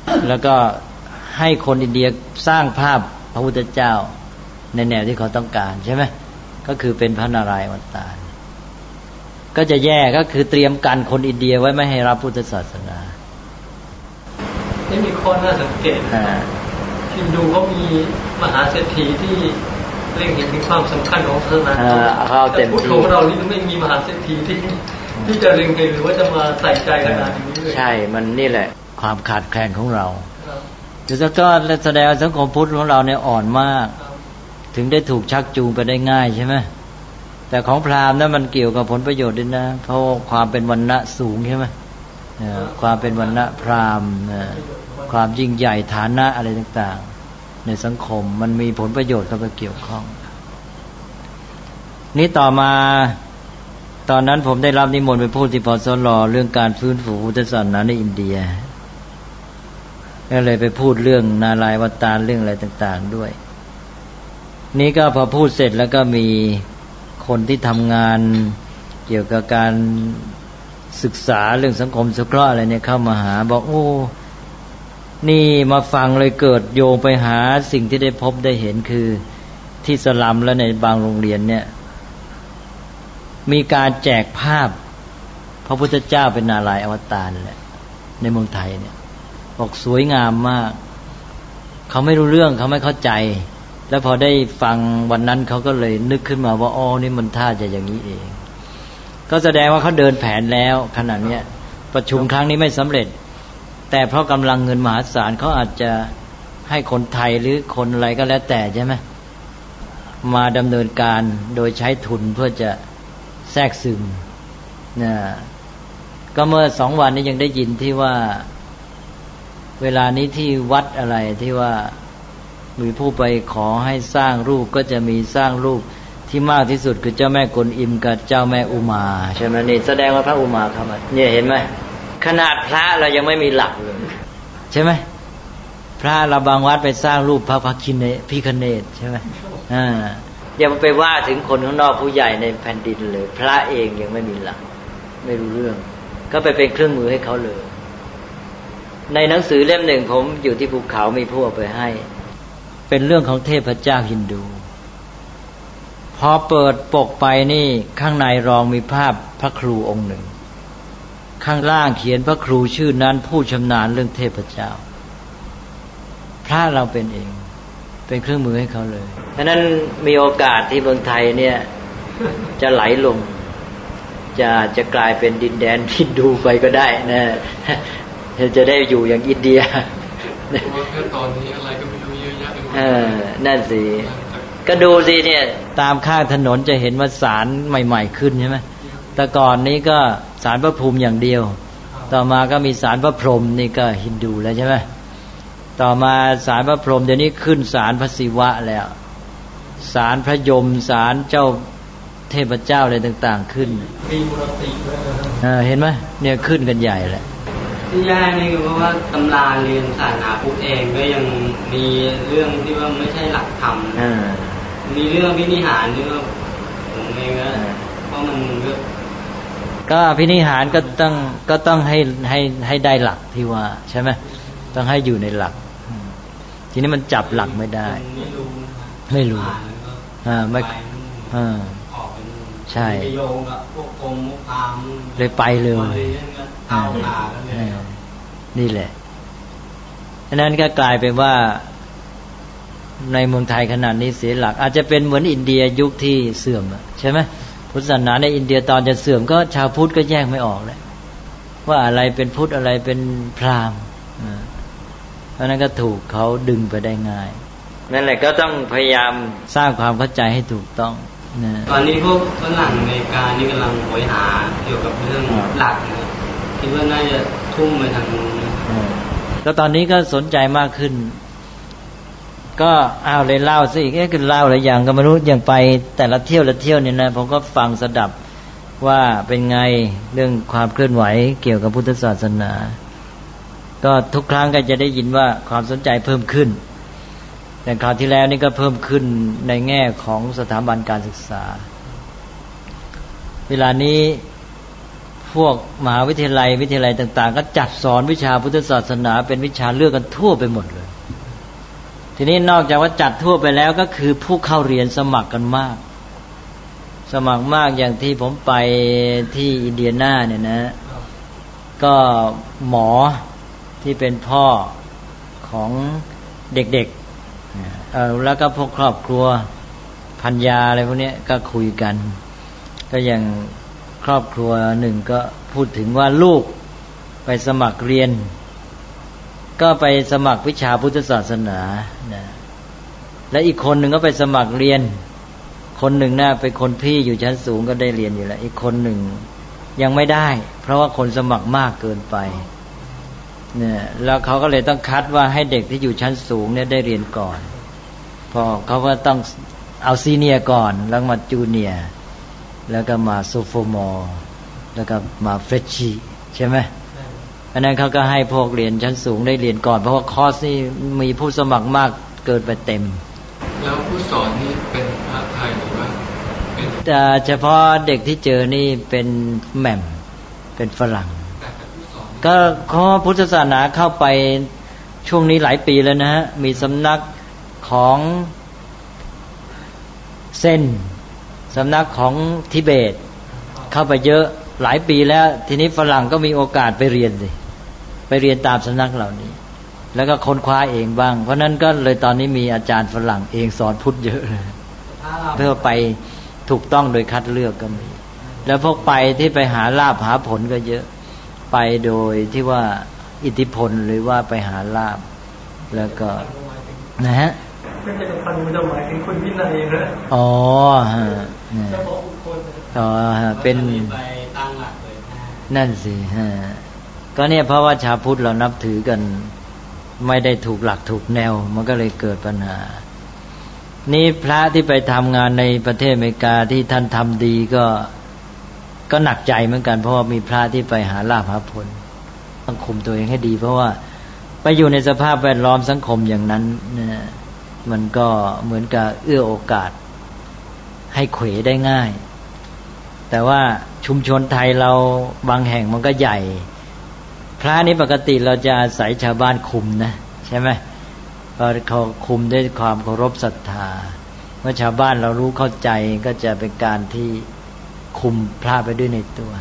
แล้วก็ให้คนอินเดียสร้างภาพพระพุทธเจ้าในแนวที่เขาต้องการใช่ไหมก็คือเป็นพระนารายณ์อวตารก็จะแย่ก็คือเตรียมกันคนอินเดียไว้ไม่ให้รับพุทธศาสนานี่มีข้อน่าสังเกตฮินดูเขามีมหาเศรษฐีที่เล็งเห็นถึงความสำคัญของศาสนาแต่พูดของเรานี่ไม่มีมหาเศรษฐีที่จะเล็งเห็นหรือว่าจะมาใส่ใจขนาดนี้เลยใช่มันนี่แหละความขาดแคลนของเราแต่ก็แสดงสังคมพุทธของเราเนี่ยอ่อนมากถึงได้ถูกชักจูงไปได้ง่ายใช่ไหมแต่ของพราหมณ์นั้นมันเกี่ยวกับผลประโยชน์ด้วยนะเพราะความเป็นวรรณะสูงใช่ไหมความเป็นวรรณะพราหมณ์ความยิ่งใหญ่ฐานะอะไรต่างๆในสังคมมันมีผลประโยชน์เข้าไปเกี่ยวข้องนี้ต่อมาตอนนั้นผมได้รับนิมนต์ไปพูดที่ปสล.เรื่องการฟื้นฟูพุทธศาสนาในอินเดียก็เลยไปพูดเรื่องนารายณ์อวตารเรื่องอะไรต่างๆด้วยนี้ก็พอพูดเสร็จแล้วก็มีคนที่ทำงานเกี่ยวกับการศึกษาเรื่องสังคมสงเคราะห์อะไรเนี่ยเข้ามาหาบอกโอ้นี่มาฟังเลยเกิดโยงไปหาสิ่งที่ได้พบได้เห็นคือที่สลัมและในบางโรงเรียนเนี่ยมีการแจกภาพพระพุทธเจ้าเป็นนารายณ์อวตารแหละในเมืองไทยเนี่ยบอกสวยงามมากเขาไม่รู้เรื่องเขาไม่เข้าใจแล้วพอได้ฟังวันนั้นเขาก็เลยนึกขึ้นมาว่าอ๋อนี่มันท่าจะอย่างนี้เองก็แสดงว่าเขาเดินแผนแล้วขนาดนี้ประชุมครั้งนี้ไม่สำเร็จแต่เพราะกำลังเงินมหาศาลเขาอาจจะให้คนไทยหรือคนอะไรก็แล้วแต่ใช่ไหมมาดำเนินการโดยใช้ทุนเพื่อจะแทรกซึมนะก็เมื่อ2 วันนี้ยังได้ยินที่ว่าเวลานี้ที่วัดอะไรที่ว่ามีผู้ไปขอให้สร้างรูปก็จะมีสร้างรูปที่มากที่สุดคือเจ้าแม่กวนอิมกับเจ้าแม่อุมาใช่ไหมนี่แสดงว่าพระอุมาเข้ามาเนี่ยเห็นไหมขนาดพระเรายังไม่มีหลักเลยใช่ไหมพระเราบางวัดไปสร้างรูปพระพิฆเนศใช่ไหมอย่าไปว่าถึงคนข้างนอกผู้ใหญ่ในแผ่นดินเลยพระเองยังไม่มีหลักไม่รู้เรื่องก็ไปเป็นเครื่องมือให้เขาเลยในหนังสือเล่มหนึ่งผมอยู่ที่ภูเขามีผู้เอาไปให้เป็นเรื่องของเทพเจ้าฮินดูพอเปิดปกไปนี่ข้างในรองมีภาพพระครูองค์หนึ่งข้างล่างเขียนพระครูชื่อนั้นผู้ชำนาญเรื่องเทพเจ้าพระเราเป็นเองเป็นเครื่องมือให้เขาเลยฉะนั้นมีโอกาสที่เมืองไทยเนี่ยจะไหลลงจะกลายเป็นดินแดนฮินดูไปก็ได้นะจะได้อยู่อย่างอินเดียแค่ตอนนี้อะไรก็ไม่รู้เยอะแยะไปหมดนั่นสิก็ดูสิเนี่ยตามข้างถนนจะเห็นว่าศาลใหม่ๆขึ้นใช่ไหมแต่ก่อนนี้ก็ศาลพระภูมิอย่างเดียวต่อมาก็มีศาลพระพรหมนี่ก็ฮินดูแล้วใช่ไหมต่อมาศาลพระพรหมเดี๋ยวนี้ขึ้นศาลพระศิวะแล้วศาลพระยมศาลเจ้าเทพเจ้าอะไรต่างๆขึ้นมีมุรติด้วยเห็นไหมเนี่ยขึ้นกันใหญ่แหละที่ยากนี่คือเพราะว่าตำราเรียนศาสนาพุทธเองก็ยังมีเรื่องที่ว่าไม่ใช่หลักธรรมมีเรื่องพินิหารที่ว่าผมเองเพราะมันก็พินิหารก็ต้องให้ได้หลักที่ว่าใช่ไหมต้องให้อยู่ในหลักทีนี้มันจับหลักไม่ได้ไม่รู้ไม่ใช่เลยไปเลยนี่แหละฉะนั้นก็กลายเป็นว่าในเมืองไทยขนาดนี้เสียหลักอาจจะเป็นเหมือนอินเดียยุคที่เสื่อมใช่ไหมพุทธศาสนาในอินเดียตอนจะเสื่อมก็ชาวพุทธก็แยกไม่ออกเลยว่าอะไรเป็นพุทธอะไรเป็นพราหมณ์เพราะนั้นก็ถูกเขาดึงไปได้ง่ายนั่นแหละก็ต้องพยายามสร้างความเข้าใจให้ถูกต้องตอนนี้พวกฝรั่งอเมริกานี่กำลังโหยหาเกี่ยวกับเรื่องหลักคิดว่าน่าจะทุ่มไปทางนู้นแล้วตอนนี้ก็สนใจมากขึ้นก็เลยเล่าสิคือเล่าหลายอย่างก็ไม่รู้อย่างไปแต่ละเที่ยวเนี่ยนะผมก็ฟังสดับว่าเป็นไงเรื่องความเคลื่อนไหวเกี่ยวกับพุทธศาสนาก็ทุกครั้งก็จะได้ยินว่าความสนใจเพิ่มขึ้นแต่คราวที่แล้วนี่ก็เพิ่มขึ้นในแง่ของสถาบันการศึกษาเวลานี้พวกมหาวิทยาลัยต่างๆก็จัดสอนวิชาพุทธศาสนาเป็นวิชาเลือกกันทั่วไปหมดเลยทีนี้นอกจากว่าจัดทั่วไปแล้วก็คือผู้เข้าเรียนสมัครกันมากอย่างที่ผมไปที่อินเดียนาเนี่ยนะก็หมอที่เป็นพ่อของเด็กๆแล้วก็พวกครอบครัวพันยาอะไรพวกนี้ก็คุยกันก็อย่างครอบครัวหนึ่งก็พูดถึงว่าลูกไปสมัครเรียนก็ไปสมัครวิชาพุทธศาสนานะและอีกคนหนึ่งก็ไปสมัครเรียนคนหนึ่งน่ะเป็นคนพี่อยู่ชั้นสูงก็ได้เรียนอยู่แล้วอีกคนหนึ่งยังไม่ได้เพราะว่าคนสมัครมากเกินไปเนี่ยแล้วเขาก็เลยต้องคัดว่าให้เด็กที่อยู่ชั้นสูงเนี่ยได้เรียนก่อนพอเขาก็ต้องเอาซีเนียร์ก่อนแล้วมาจูเนียร์แล้วก็มาโซโฟมอร์แล้วก็มาเฟรชชี่ใช่ไหมอันนั้นเขาก็ให้พวกเรียนชั้นสูงได้เรียนก่อนเพราะว่าคอร์สนี่มีผู้สมัครมากเกินไปเต็มแล้วผู้สอนนี่เป็นพระไทยหรือว่าเฉพาะเด็กที่เจอนี่เป็นแหม่มเป็นฝรั่งก็ข้อพุทธศาสนาเข้าไปช่วงนี้หลายปีแล้วนะฮะมีสำนักของเซนสำนักของทิเบตเข้าไปเยอะหลายปีแล้วทีนี้ฝรั่งก็มีโอกาสไปเรียนสิไปเรียนตามสำนักเหล่านี้แล้วก็ค้นคว้าเองบ้างเพราะนั้นก็เลยตอนนี้มีอาจารย์ฝรั่งเองสอนพุทธเยอะเลยเพื่อไปถูกต้องโดยคัดเลือกก็มีแล้วพวกไปที่ไปหาลาภหาผลก็เยอะไปโดยที่ว่าอิทธิพลหรือว่าไปหาลาภแล้วก็นะฮะไม่ใช่พันธุ์จะหมายถึงคนวินัยนะอ๋อฮะอ๋อเป็นนั่นสิฮะก็เนี่ยเพราะว่าชาวพุทธเรานับถือกันไม่ได้ถูกหลักถูกแนวมันก็เลยเกิดปัญหานี่พระที่ไปทำงานในประเทศอเมริกาที่ท่านทำดีก็หนักใจเหมือนกันเพราะว่ามีพระที่ไปหาลาภหาผลต้องคุมตัวเองให้ดีเพราะว่าไปอยู่ในสภาพแวดล้อมสังคมอย่างนั้นนะมันก็เหมือนกับเอื้อโอกาสให้เขวได้ง่ายแต่ว่าชุมชนไทยเราบางแห่งมันก็ใหญ่พระนี้ปกติเราจะอาศัยชาวบ้านคุมนะใช่ไหมพอเขาคุมด้วยความเคารพศรัทธาเมื่อชาวบ้านเรารู้เข้าใจก็จะเป็นการที่คุมพระไปด้วยในตัว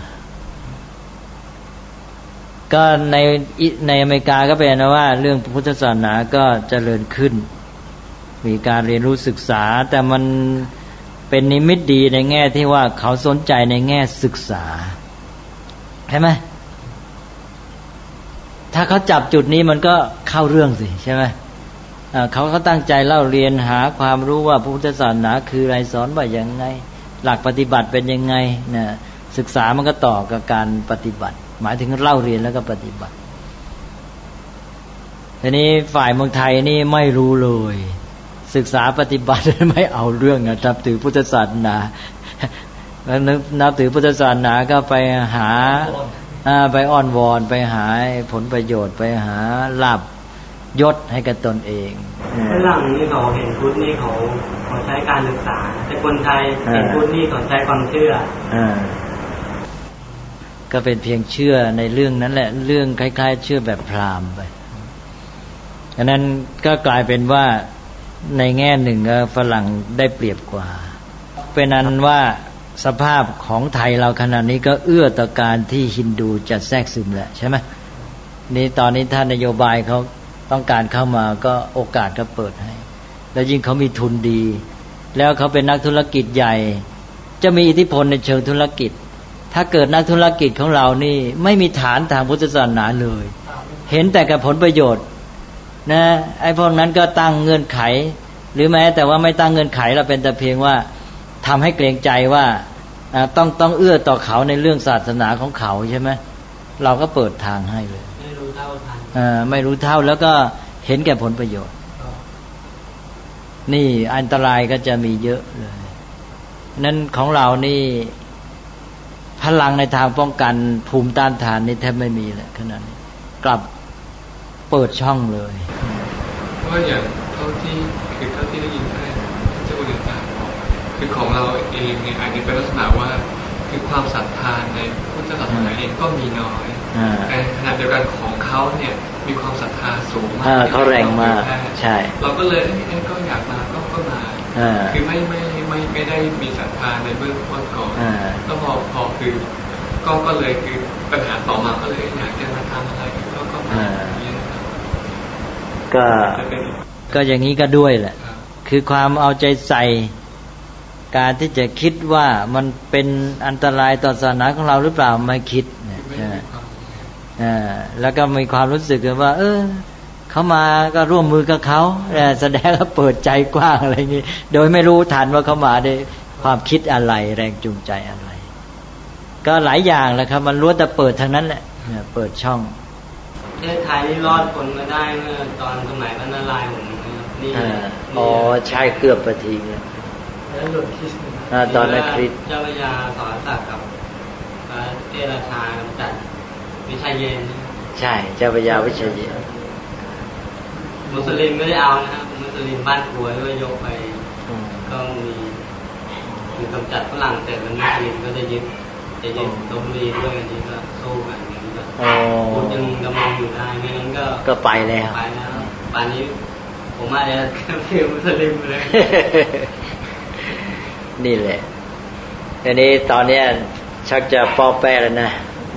ก็ในอเมริกาก็เป็นนะว่าเรื่องพุทธศาสนาก็เจริญขึ้นมีการเรียนรู้ศึกษาแต่มันเป็นนิมิตดีในแง่ที่ว่าเขาสนใจในแง่ศึกษาใช่ไหมถ้าเขาจับจุดนี้มันก็เข้าเรื่องสิใช่ไหมเขาตั้งใจเล่าเรียนหาความรู้ว่าพุทธศาสนาคืออะไรสอนว่าอย่างไงหลักปฏิบัติเป็นยังไงนะศึกษามันก็ต่อกับการปฏิบัติหมายถึงเล่าเรียนแล้วก็ปฏิบัติทีนี้ฝ่ายเมืองไทยนี่ไม่รู้เลยศึกษาปฏิบัติไม่เอาเรื่องนะนับถือพุทธศาสนาแล้วนับถือพุทธศาสนาก็ไปหาไปอ้อนวอนไปหาผลประโยชน์ไปหาลาภยศให้กับตนเองฝรั่งนี่เขาเห็นพุทธนี่เขาใช้การศึกษาแต่คนไทยเห็นพุทธนี่เขาใช้ความเชื่อก็เป็นเพียงเชื่อในเรื่องนั้นแหละเรื่องคล้ายๆเชื่อแบบพราหมณ์ไปฉะนั้นก็กลายเป็นว่าในแง่หนึ่งฝรั่งได้เปรียบกว่าเป็นอันว่าสภาพของไทยเราขณะนี้ก็เอื้อต่อการที่ฮินดูจะแทรกซึมแหละใช่ไหมนี่ตอนนี้ท่านนโยบายเขาต้องการเข้ามาก็โอกาสก็เปิดให้แล้วยิ่งเขามีทุนดีแล้วเขาเป็นนักธุรกิจใหญ่จะมีอิทธิพลในเชิงธุรกิจถ้าเกิดนักธุรกิจของเรานี่ไม่มีฐานทางพุทธศาสนาเลยเห็นแต่กับผลประโยชน์นะไอ้พวกนั้นก็ตั้งเงื่อนไขหรือแม้แต่ว่าไม่ตั้งเงื่อนไขเราเป็นแต่เพียงว่าทำให้เกรงใจว่าต้องเอื้อต่อเขาในเรื่องศาสนาของเขาใช่ไหมเราก็เปิดทางให้เลยไม่รู้เท่าแล้วก็เห็นแก่ผลประโยชน์นี่อันตรายก็จะมีเยอะเลยนั้นของเรานี่พลังในทางป้องกันภูมิต้านทานนี่แทบไม่มีเลยขนาดนี้กลับเปิดช่องเลยเพราะอย่างเท่าที่ได้ยินได้เจ้าคุณอาจารย์บอกคือของเราเองเนี่ยอาจจะเป็นลักษณะว่าคือความศรัทธาในพุทธศาสนาเองก็มีน้อยแต่ขณะเดียวกันของเขาเนี่ยมีความศรัทธาสูงมากเขาแรงมากใช่เราก็เลยก็อยากมาก็มาคือไม่ได้มีศรัทธาในเบื้องต้นก่อนแล้วพอคือก็เลยคือปัญหาต่อมาก็เลยอยากจะมาทำอะไรก็มาก็อย่างนี้ก็ด้วยแหละคือความเอาใจใส่การที่จะคิดว่ามันเป็นอันตรายต่อศาสนาของเราหรือเปล่าไม่คิดแล้วก็มีความรู้สึกว่าเขามาก็ร่วมมือกับเขาแสดงว่าเปิดใจกว้างอะไรอย่างนี้โดยไม่รู้ทันว่าเขามาด้วยความคิดอะไรแรงจูงใจอะไรก็หลายอย่างแหละครับมันล้วนแต่เปิดทางนั้นแหละเปิดช่องประเทศไทยนี่รอดคนมาได้เมื่อตอนสมัยพระนารายณ์นี่ใช่เกือบประทีแล้วตอนนั้นคริสเจ้าพระยาสอนศักดิ์กับพระเทพราชากำจัดวิชัยเยนใช่เจ้าพระยาวิชัยเยนมุสลิมไม่ได้เอานะครับมุสลิมบ้านครัวด้วยยกไปก็มีกำจัดฝรั่งแต่มันมุสลิมก็จะยึดลพบุรีด้วยอันนี้ก็สู้กันอย่างนี้ก็พูดยังดำรงอยู่ได้ไม่งั้นก็ไปแล้วป่านนี้ผมอาจจะเป็นมุสลิมเลยนี่แหละอันนี้ตอนนี้ชักจะป้อแป้แล้วนะ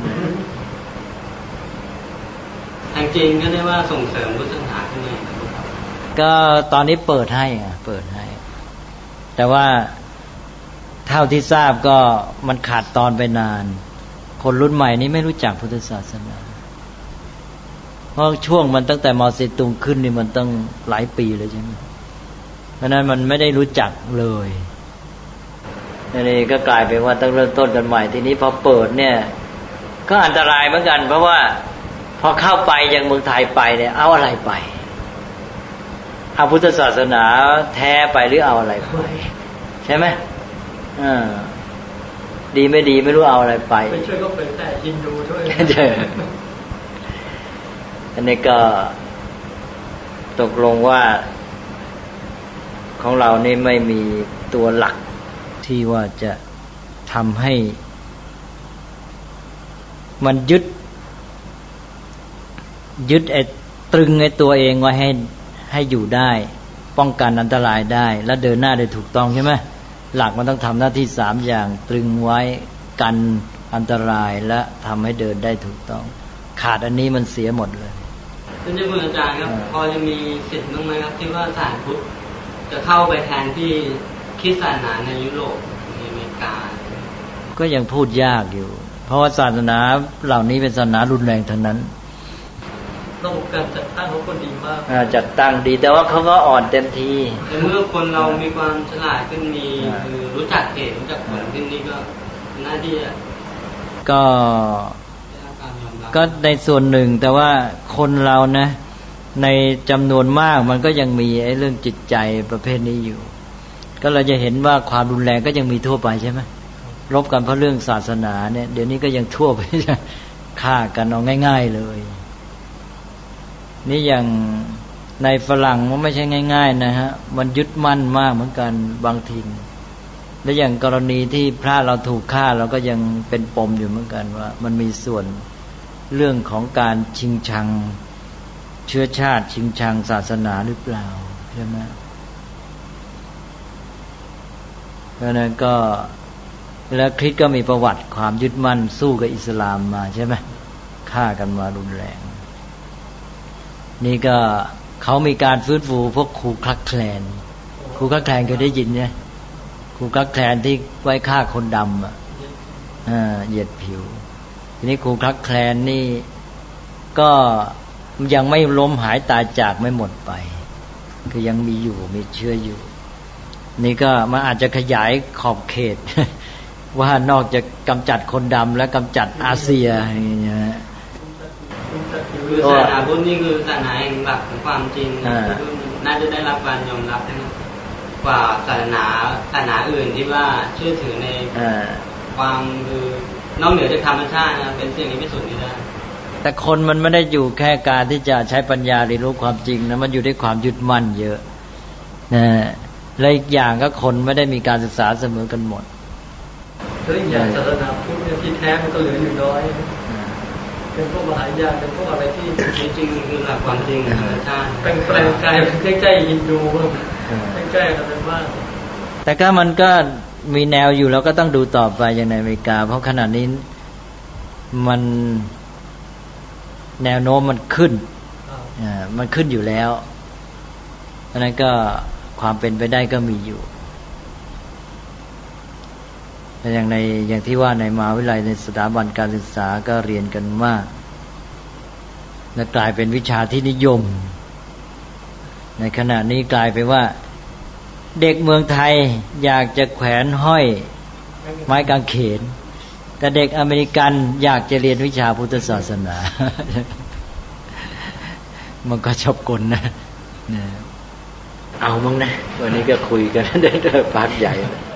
ทางจีนก็ได้ว่าส่งเสริมพุทธศาสนาขึ้นมาก็ตอนนี้เปิดให้แต่ว่าเท่าที่ทราบก็มันขาดตอนไปนานคนรุ่นใหม่นี้ไม่รู้จักพุทธศาสนาเพราะช่วงมันตั้งแต่มอสีตุงขึ้นนี่มันตั้งหลายปีเลยใช่ไหมเพราะนั้นมันไม่ได้รู้จักเลยนี่ก็กลายเป็นว่าต้องเริ่มต้นกันใหม่ทีนี้พอเปิดเนี่ยก็อันตรายเหมือนกันเพราะว่าพอเข้าไปอย่างเมืองไทยไปเนี่ยเอาอะไรไปเอาพุทธศาสนาแท้ไปหรือเอาอะไรไปใช่ไหมดีไม่ดีไม่รู้เอาอะไรไปไม่ช่วยก็เป็นแต่ฮินดูด้วยอันนี้ก็ตกลงว่าของเรานี่ไม่มีตัวหลักที่ว่าจะทำให้มันยึดไอ้ตรึงไอ้ตัวเองไว้ให้อยู่ได้ป้องกันอันตรายได้และเดินหน้าได้ถูกต้องใช่ไหมหลักมันต้องทำหน้าที่3อย่างตรึงไว้กันอันตรายและทำให้เดินได้ถูกต้องขาดอันนี้มันเสียหมดเลยท่านเจ้าคุณอาจารย์ครับพอจะมีสิทธิ์บ้างไหมครับที่ว่าศาสนาพุทธจะเข้าไปแทนที่คริสต์ศาสนาในยุโรปในอเมริกาก็ยังพูดยากอยู่เพราะว่าศาสนาเหล่านี้เป็นศาสนารุนแรงทั้งนั้นระบบการจัดตั้งเขาก็ดีมากจัดตั้งดีแต่ว่าเขาก็อ่อนเต็มทีแต่เมื่อคนเรามีความฉลาดขึ้นมีคือรู้จักเหตุรู้จักผลขึ้นนี่ก็หน้าที่ก็ในส่วนหนึ่งแต่ว่าคนเรานะในจำนวนมากมันก็ยังมีไอ้เรื่องจิตใจประเภทนี้อยู่ก็เราจะเห็นว่าความรุนแรงก็ยังมีทั่วไปใช่ไหมรบกันเพราะเรื่องศาสนาเนี่ยเดี๋ยวนี้ก็ยังทั่วไปฆ่ากันเอาง่ายๆเลยนี่อย่างในฝรั่งมันไม่ใช่ง่ายๆนะฮะมันยึดมั่นมากเหมือนกันบางทีและอย่างกรณีที่พระเราถูกฆ่าเราก็ยังเป็นปมอยู่เหมือนกันว่ามันมีส่วนเรื่องของการชิงชังเชื้อชาติชิงชังศาสนาหรือเปล่าใช่ไหมเพราะนั้นก็แล้วคริสต์ก็มีประวัติความยึดมั่นสู้กับอิสลามมาใช่ไหมฆ่ากันมารุนแรงนี่ก็เขามีการฟื้นฟูพวกครูคลักแคลนเคยได้ยินไหมครูคลักแคลนที่ไว้ฆ่าคนดำเหยียดผิวทีนี้ครูคลักแคลนนี่ก็ยังไม่ล้มหายตายจากไม่หมดไปคือยังมีอยู่มีเชื้ออยู่นี่ก็มันอาจจะขยายขอบเขตว่านอกจากกำจัดคนดำและกำจัดอาเซียอย่างเงี้ยคือศาสนาพุทธนี่คือศาสนาแห่งหลักของความจริงน่าจะได้รับการยอมรับกว่าศาสนาอื่นที่ว่าเชื่อถือในความคือนอกเหนือจากธรรมชาตินะเป็นสิ่งที่พิสูจน์ไม่ได้แต่คนมันไม่ได้อยู่แค่การที่จะใช้ปัญญาเรียนรู้ความจริงนะมันอยู่ด้วยความยึดมั่นเยอะและอีกอย่างก็คนไม่ได้มีการศึกษาเสมอกันหมดแล้วอีกอย่างศาสนาพุทธเนี่ยที่แท้มันก็เหลืออยู่น้อยเป็นพวกมหายานเป็นพวกอะไรที่จริงคือหลักความจริงธรรมชาติแปลงกายใกล้ๆฮินดูบ้างใกล้ๆกันบ้างแต่ก็มันก็มีแนวอยู่แล้วก็ต้องดูต่อไปอย่างในอเมริกาเพราะขณะนี้มันแนวโน้มมันขึ้นมันขึ้นอยู่แล้วเพราะนั้นก็ความเป็นไปได้ก็มีอยู่แต่อย่างที่ว่าในมหาวิทยาลัยในสถาบันการศึกษาก็เรียนกันมากและกลายเป็นวิชาที่นิยมในขณะนี้กลายเป็นว่าเด็กเมืองไทยอยากจะแขวนห้อยไม้กางเขนแต่เด็กอเมริกันอยากจะเรียนวิชาพุทธศาสนามันก็ชอบกลนะเอามั้งนะวันนี้ก็คุยกันได้พักใหญ่